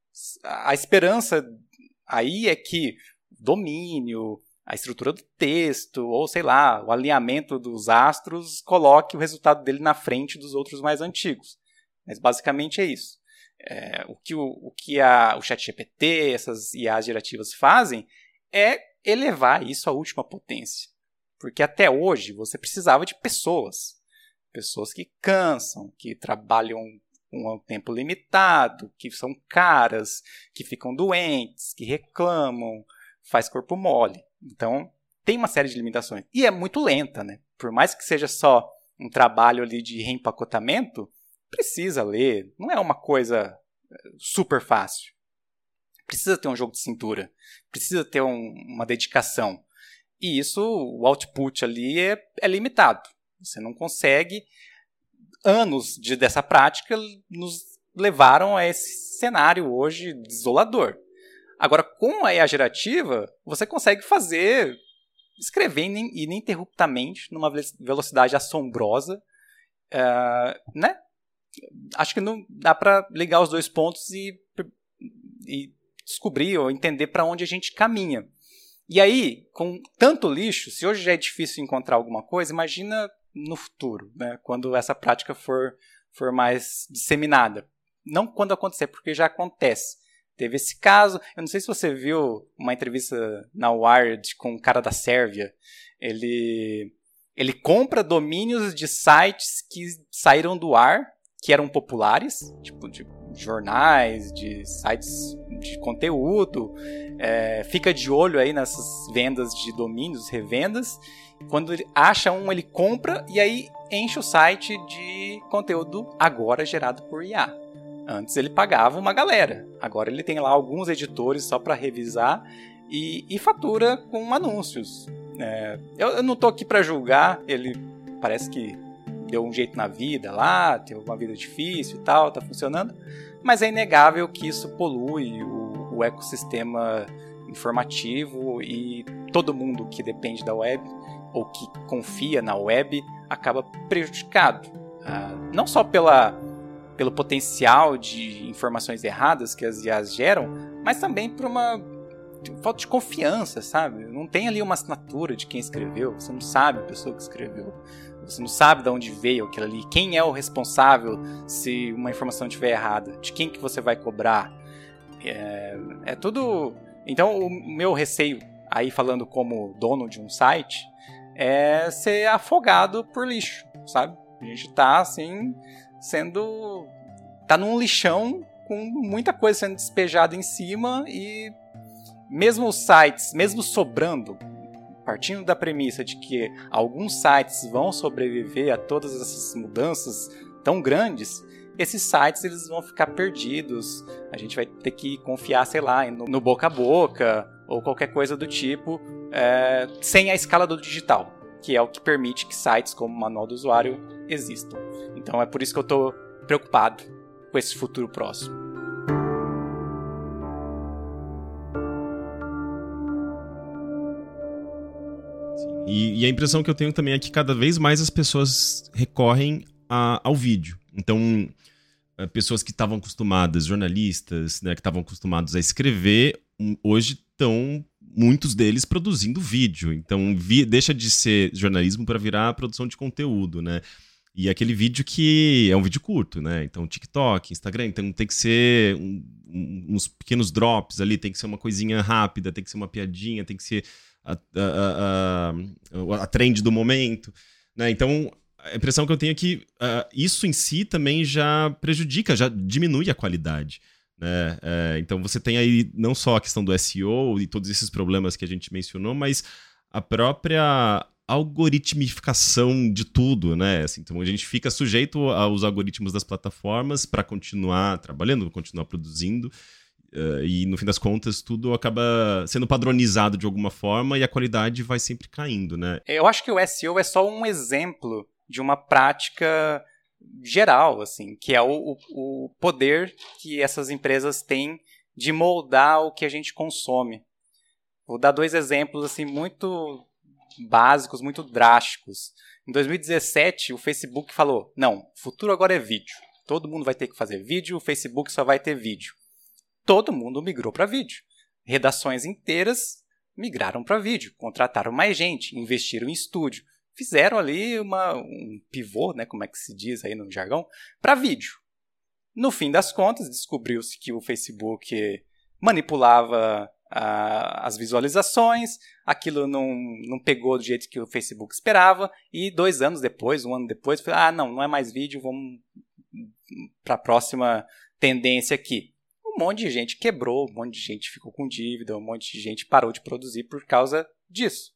A esperança aí é que o domínio, a estrutura do texto, ou sei lá, o alinhamento dos astros coloque o resultado dele na frente dos outros mais antigos. Mas basicamente é isso. É, o que, o, o, que a, o ChatGPT, essas I As gerativas fazem é elevar isso à última potência. Porque até hoje você precisava de pessoas. Pessoas que cansam, que trabalham com um tempo limitado, que são caras, que ficam doentes, que reclamam, faz corpo mole. Então, tem uma série de limitações. E é muito lenta, né? Por mais que seja só um trabalho ali de reempacotamento, precisa ler. Não é uma coisa super fácil. Precisa ter um jogo de cintura. Precisa ter um, uma dedicação. E isso, o output ali é, é limitado. Você não consegue anos de, dessa prática nos levaram a esse cenário hoje desolador. Agora, com a I A gerativa, você consegue fazer, escrever ininterruptamente, numa velocidade assombrosa, uh, né? Acho que não dá para ligar os dois pontos e, e descobrir ou entender para onde a gente caminha. E aí, com tanto lixo, se hoje já é difícil encontrar alguma coisa, imagina no futuro, né? Quando essa prática for, for mais disseminada. Não quando acontecer, porque já acontece. Teve esse caso, eu não sei se você viu uma entrevista na Wired com um cara da Sérvia. Ele, ele compra domínios de sites que saíram do ar, que eram populares, tipo de jornais, de sites de conteúdo, é, fica de olho aí nessas vendas de domínios, revendas. Quando ele acha um, ele compra e aí enche o site de conteúdo agora gerado por I A. Antes ele pagava uma galera, agora ele tem lá alguns editores só para revisar e, e fatura com anúncios. É, eu, eu não estou aqui para julgar, ele parece que deu um jeito na vida lá, teve uma vida difícil e tal, tá funcionando, mas é inegável que isso polui o, o ecossistema informativo e todo mundo que depende da web ou que confia na web acaba prejudicado. Ah, não só pela, pelo potencial de informações erradas que as I As geram, mas também por uma falta de confiança, sabe? Não tem ali uma assinatura de quem escreveu, você não sabe a pessoa que escreveu. Você não sabe de onde veio aquilo ali, quem é o responsável se uma informação estiver errada, de quem que você vai cobrar. É, é tudo... Então, o meu receio, aí falando como dono de um site, é ser afogado por lixo, sabe? A gente tá, assim, sendo... tá num lixão com muita coisa sendo despejada em cima e mesmo os sites, mesmo sobrando... partindo da premissa de que alguns sites vão sobreviver a todas essas mudanças tão grandes, esses sites eles vão ficar perdidos. A gente vai ter que confiar, sei lá, no, no boca a boca ou qualquer coisa do tipo, é, sem a escala do digital, que é o que permite que sites como o Manual do Usuário existam. Então é por isso que eu estou preocupado com esse futuro próximo. E, e a impressão que eu tenho também é que cada vez mais as pessoas recorrem a, ao vídeo. Então, pessoas que estavam acostumadas, jornalistas, né, que estavam acostumados a escrever, hoje estão, muitos deles, produzindo vídeo. Então, vi, deixa de ser jornalismo para virar produção de conteúdo, né? E aquele vídeo que é um vídeo curto, né? Então, TikTok, Instagram, então tem que ser um, um, uns pequenos drops ali, tem que ser uma coisinha rápida, tem que ser uma piadinha, tem que ser... A, a, a, a trend do momento, né? Então a impressão que eu tenho é que uh, isso em si também já prejudica, já diminui a qualidade, né? É, então você tem aí não só a questão do S E O e todos esses problemas que a gente mencionou, mas a própria algoritmificação de tudo, né? Assim, então a gente fica sujeito aos algoritmos das plataformas para continuar trabalhando, continuar produzindo. Uh, e no fim das contas tudo acaba sendo padronizado de alguma forma e a qualidade vai sempre caindo, né? Eu acho que o S E O é só um exemplo de uma prática geral, assim, que é o, o poder que essas empresas têm de moldar o que a gente consome. Vou dar dois exemplos assim, muito básicos, muito drásticos. Em dois mil e dezessete, o Facebook falou, não, o futuro agora é vídeo. Todo mundo vai ter que fazer vídeo, o Facebook só vai ter vídeo. Todo mundo migrou para vídeo. Redações inteiras migraram para vídeo, contrataram mais gente, investiram em estúdio, fizeram ali uma, um pivô, né, como é que se diz aí no jargão, para vídeo. No fim das contas, descobriu-se que o Facebook manipulava ah, as visualizações, aquilo não, não pegou do jeito que o Facebook esperava, e dois anos depois, um ano depois, falou, ah, não, não é mais vídeo, vamos para a próxima tendência aqui. Um monte de gente quebrou, um monte de gente ficou com dívida, um monte de gente parou de produzir por causa disso.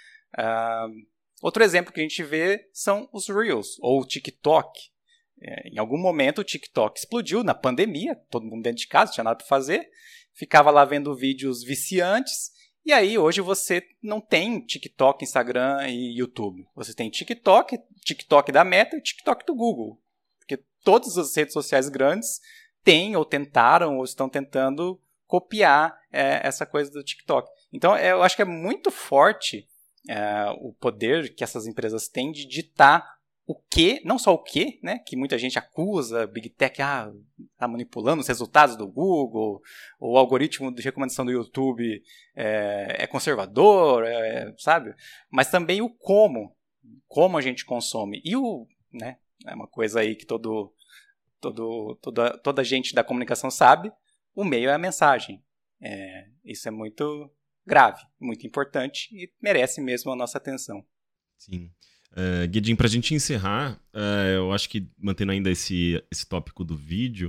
Uh, outro exemplo que a gente vê são os Reels, ou o TikTok. É, em algum momento o TikTok explodiu na pandemia, todo mundo dentro de casa, não tinha nada para fazer, ficava lá vendo vídeos viciantes, e aí hoje você não tem TikTok, Instagram e YouTube. Você tem TikTok, TikTok da Meta e TikTok do Google. porque todas as redes sociais grandes têm ou tentaram ou estão tentando copiar é, essa coisa do TikTok. Então, eu acho que é muito forte é, o poder que essas empresas têm de ditar o que, não só o que, né, que muita gente acusa, Big Tech, ah, tá manipulando os resultados do Google, o algoritmo de recomendação do YouTube é, é conservador, é, sabe? Mas também o como, como a gente consome. E o, né, é uma coisa aí que todo, todo, toda, toda gente da comunicação sabe, o meio é a mensagem. É, isso é muito grave, muito importante e merece mesmo a nossa atenção. Sim. Uh, Guedin, para a gente encerrar, uh, eu acho que mantendo ainda esse, esse tópico do vídeo,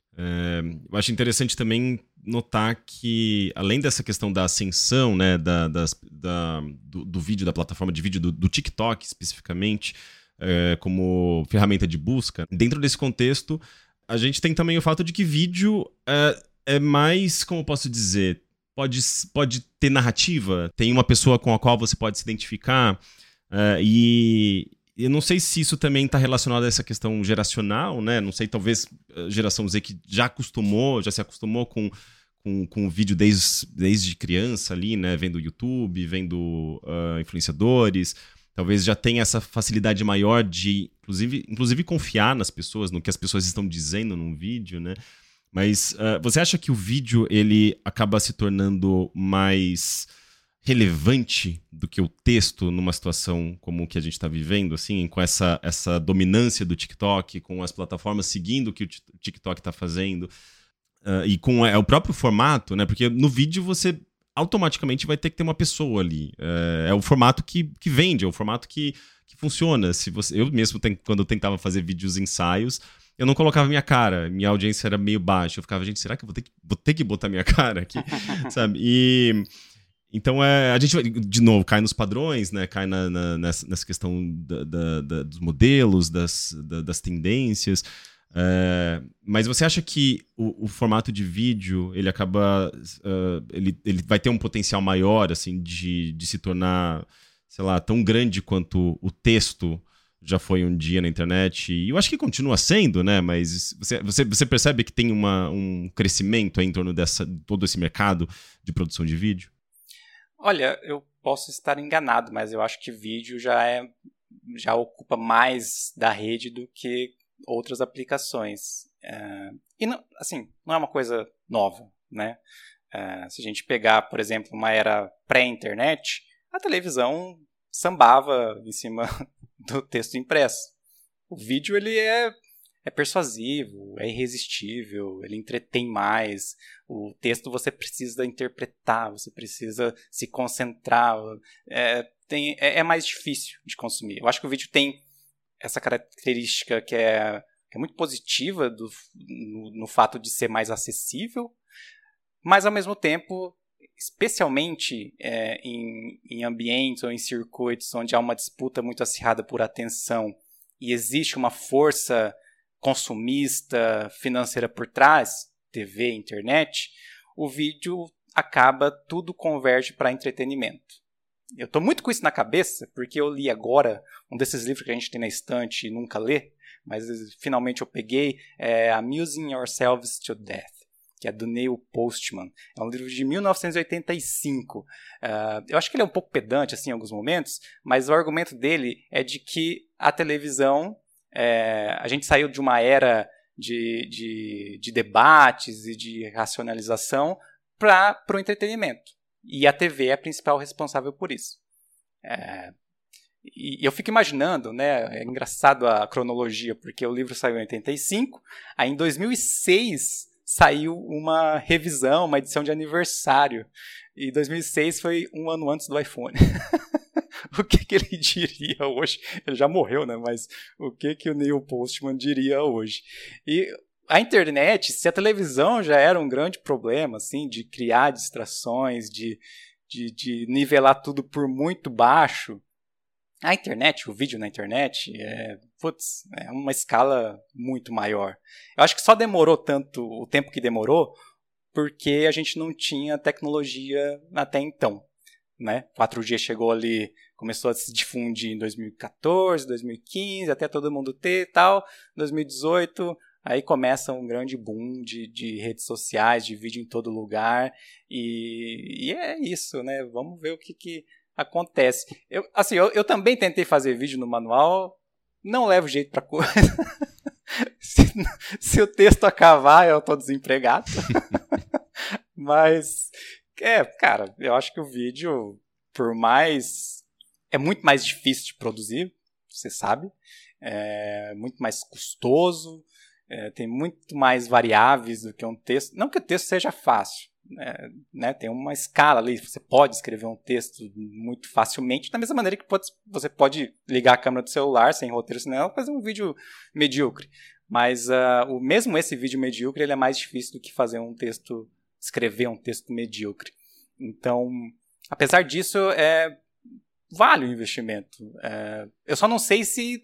uh, eu acho interessante também notar que, além dessa questão da ascensão, né, da, das, da, do, do vídeo, da plataforma de vídeo, do, do TikTok especificamente, uh, como ferramenta de busca, dentro desse contexto, a gente tem também o fato de que vídeo uh, é mais, como eu posso dizer, pode, pode ter narrativa, tem uma pessoa com a qual você pode se identificar. Uh, e eu não sei se isso também está relacionado a essa questão geracional, né? Não sei, talvez a geração Z que já acostumou, já se acostumou com, com, com o vídeo desde, desde criança ali, né? Vendo YouTube, vendo uh, influenciadores, talvez já tenha essa facilidade maior de, inclusive, inclusive confiar nas pessoas, no que as pessoas estão dizendo num vídeo, né? Mas uh, você acha que o vídeo ele acaba se tornando mais relevante do que o texto numa situação como o que a gente está vivendo, assim, com essa, essa dominância do TikTok, com as plataformas seguindo o que o TikTok está fazendo, uh, e com é, o próprio formato, né? Porque no vídeo você automaticamente vai ter que ter uma pessoa ali. Uh, é o formato que, que vende, é o formato que, que funciona. Se você, eu mesmo, tem, quando eu tentava fazer vídeos ensaios, eu não colocava minha cara, minha audiência era meio baixa. Eu ficava, gente, será que eu vou ter que, vou ter que botar minha cara aqui? Sabe? E... Então, é, a gente, vai, de novo, cai nos padrões, né? Cai na, na, nessa, nessa questão da, da, da, dos modelos, das, da, das tendências. É, mas você acha que o, o formato de vídeo, ele acaba... Uh, ele, ele vai ter um potencial maior, assim, de, de se tornar, sei lá, tão grande quanto o texto já foi um dia na internet? E eu acho que continua sendo, né? Mas você, você, você percebe que tem uma, um crescimento aí em torno dessa todo esse mercado de produção de vídeo? Olha, eu posso estar enganado, mas eu acho que vídeo já é já ocupa mais da rede do que outras aplicações. É, e não, assim, não é uma coisa nova, né? É, se a gente pegar, por exemplo, uma era pré-internet, a televisão sambava em cima do texto impresso. O vídeo ele é É persuasivo, é irresistível, ele entretém mais. O texto você precisa interpretar, você precisa se concentrar. É, tem, é, é mais difícil de consumir. Eu acho que o vídeo tem essa característica que é, que é muito positiva do, no, no fato de ser mais acessível, mas ao mesmo tempo, especialmente é, em, em ambientes ou em circuitos onde há uma disputa muito acirrada por atenção e existe uma força consumista, financeira por trás, T V, internet, o vídeo acaba, tudo converge para entretenimento. Eu estou muito com isso na cabeça, porque eu li agora um desses livros que a gente tem na estante e nunca lê, mas finalmente eu peguei, é Amusing Yourselves to Death, que é do Neil Postman. É um livro de mil novecentos e oitenta e cinco. Uh, eu acho que ele é um pouco pedante assim, em alguns momentos, mas o argumento dele é de que a televisão... É, a gente saiu de uma era de, de, de debates e de racionalização para o entretenimento. E a T V é a principal responsável por isso. É, e eu fico imaginando, né, é engraçado a cronologia, porque o livro saiu em oitenta e cinco, aí em dois mil e seis saiu uma revisão, uma edição de aniversário. E dois mil e seis foi um ano antes do iPhone. O que, que ele diria hoje? Ele já morreu, né? Mas o que, que o Neil Postman diria hoje? E a internet, se a televisão já era um grande problema, assim, de criar distrações, de, de, de nivelar tudo por muito baixo, a internet, o vídeo na internet, é, putz, é uma escala muito maior. Eu acho que só demorou tanto, o tempo que demorou, porque a gente não tinha tecnologia até então. Né? quatro G chegou ali Começou a se difundir em dois mil e catorze, dois mil e quinze, até todo mundo ter e tal. dois mil e dezoito, aí começa um grande boom de, de redes sociais, de vídeo em todo lugar. E, e é isso, né? Vamos ver o que, que acontece. Eu, assim, eu, eu também tentei fazer vídeo no manual, não levo jeito pra coisa. se, se o texto acabar, eu tô desempregado. Mas, é, cara, eu acho que o vídeo, por mais... É muito mais difícil de produzir, você sabe. É muito mais custoso. É, tem muito mais variáveis do que um texto. Não que o texto seja fácil. É, né? Tem uma escala ali. Você pode escrever um texto muito facilmente. Da mesma maneira que pode, você pode ligar a câmera do celular sem roteiro, senão fazer um vídeo medíocre. Mas uh, o, mesmo esse vídeo medíocre ele é mais difícil do que fazer um texto, escrever um texto medíocre. Então, apesar disso, é... vale o investimento. É, eu só não sei se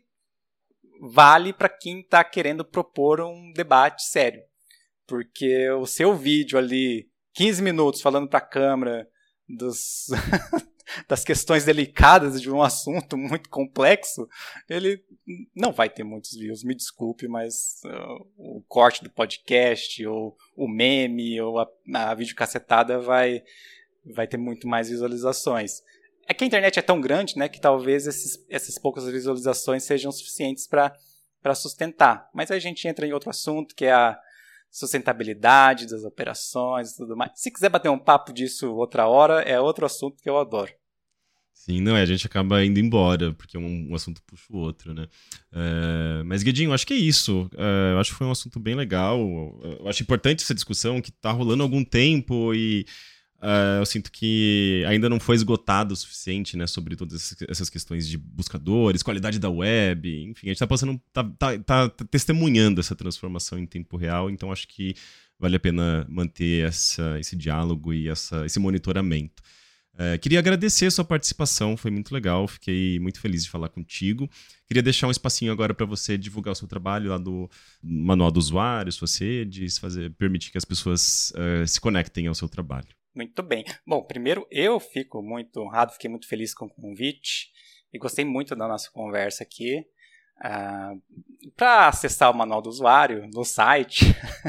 vale para quem está querendo propor um debate sério. Porque o seu vídeo ali, quinze minutos falando para a câmera dos, das questões delicadas de um assunto muito complexo, ele não vai ter muitos views. Me desculpe, mas uh, o corte do podcast, ou o meme, ou a, a videocassetada vai, vai ter muito mais visualizações. É que a internet é tão grande, né, que talvez esses, essas poucas visualizações sejam suficientes para sustentar. Mas aí a gente entra em outro assunto, que é a sustentabilidade das operações e tudo mais. Se quiser bater um papo disso outra hora, é outro assunto que eu adoro. Sim, não é, a gente acaba indo embora, porque um, um assunto puxa o outro, né? É, mas, Guedinho, acho que é isso. É, eu acho que foi um assunto bem legal. Eu acho importante essa discussão, que tá rolando há algum tempo e... Uh, eu sinto que ainda não foi esgotado o suficiente, né, sobre todas essas questões de buscadores, qualidade da web, enfim, a gente tá passando, tá, tá, tá testemunhando essa transformação em tempo real, então acho que vale a pena manter essa, esse diálogo e essa, esse monitoramento. Uh, queria agradecer a sua participação, foi muito legal, fiquei muito feliz de falar contigo. Queria deixar um espacinho agora para você divulgar o seu trabalho lá do Manual do Usuário, suas redes, fazer, permitir que as pessoas uh, se conectem ao seu trabalho. Muito bem. Bom, primeiro eu fico muito honrado, fiquei muito feliz com o convite e gostei muito da nossa conversa aqui. Uh, para acessar o Manual do Usuário no site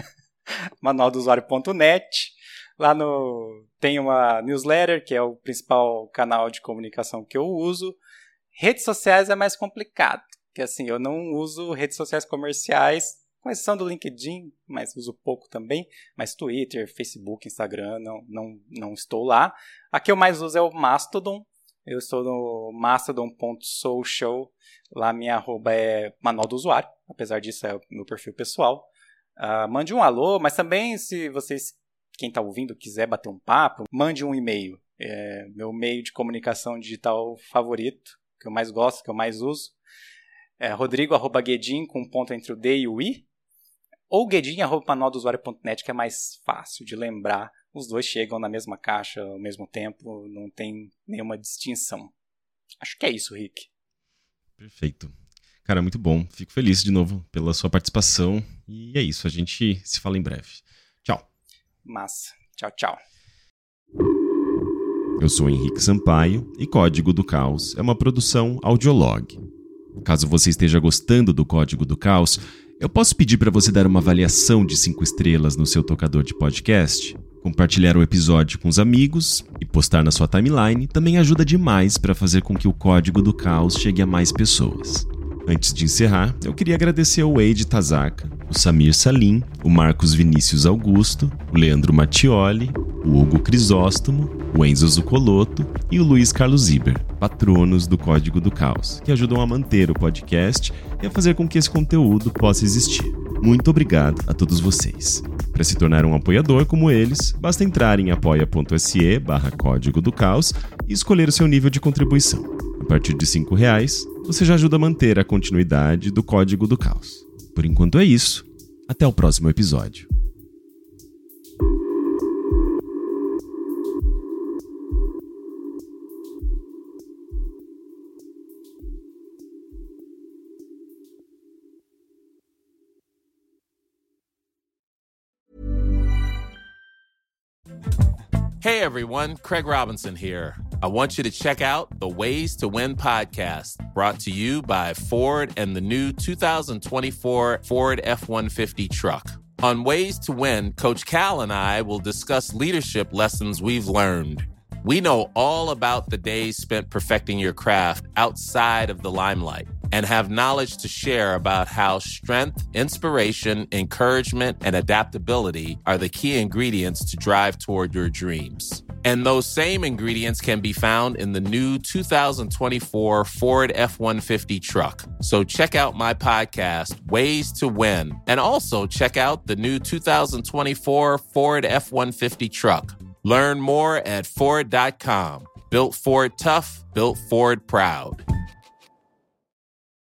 manual do usuário ponto net, lá no, tem uma newsletter, que é o principal canal de comunicação que eu uso. Redes sociais é mais complicado, porque assim, eu não uso redes sociais comerciais, com exceção do LinkedIn, mas uso pouco também, mas Twitter, Facebook, Instagram, não, não, não estou lá. A que eu mais uso é o Mastodon, eu estou no mastodon ponto social, lá minha arroba é Manual do Usuário, apesar disso é o meu perfil pessoal. Uh, mande um alô, mas também se vocês, quem está ouvindo, quiser bater um papo, mande um e-mail. É meu meio de comunicação digital favorito, que eu mais gosto, que eu mais uso. É rodrigo arroba guedin, com um ponto entre o D e o I. Ou guedin arroba manual do usuário ponto net, que é mais fácil de lembrar. Os dois chegam na mesma caixa ao mesmo tempo, não tem nenhuma distinção. Acho que é isso, Rick. Perfeito. Cara, muito bom. Fico feliz de novo pela sua participação. E é isso, a gente se fala em breve. Tchau. Massa. Tchau, tchau. Eu sou Henrique Sampaio e Código do Caos é uma produção Audiolog. Caso você esteja gostando do Código do Caos, eu posso pedir para você dar uma avaliação de cinco estrelas no seu tocador de podcast? Compartilhar o episódio com os amigos e postar na sua timeline também ajuda demais para fazer com que o Código do Caos chegue a mais pessoas. Antes de encerrar, eu queria agradecer ao Wade Tazaka, o Samir Salim, o Marcos Vinícius Augusto, o Leandro Mattioli, o Hugo Crisóstomo, o Enzo Zucoloto e o Luiz Carlos Ziber, patronos do Código do Caos, que ajudam a manter o podcast e a fazer com que esse conteúdo possa existir. Muito obrigado a todos vocês. Para se tornar um apoiador como eles, basta entrar em apoia.se barra Código do Caos e escolher o seu nível de contribuição. A partir de cinco reais, você já ajuda a manter a continuidade do Código do Caos. Por enquanto é isso. Até o próximo episódio. Hey everyone, Craig Robinson here. I want you to check out the Ways to Win podcast, brought to you by Ford and the new two thousand twenty-four Ford F one fifty truck. On Ways to Win, Coach Cal and I will discuss leadership lessons we've learned. We know all about the days spent perfecting your craft outside of the limelight and have knowledge to share about how strength, inspiration, encouragement, and adaptability are the key ingredients to drive toward your dreams. And those same ingredients can be found in the new two thousand twenty-four Ford F one fifty truck. So check out my podcast, Ways to Win, and also check out the new two thousand twenty-four Ford F one fifty truck. Learn more at Ford dot com. Built Ford tough, built Ford proud.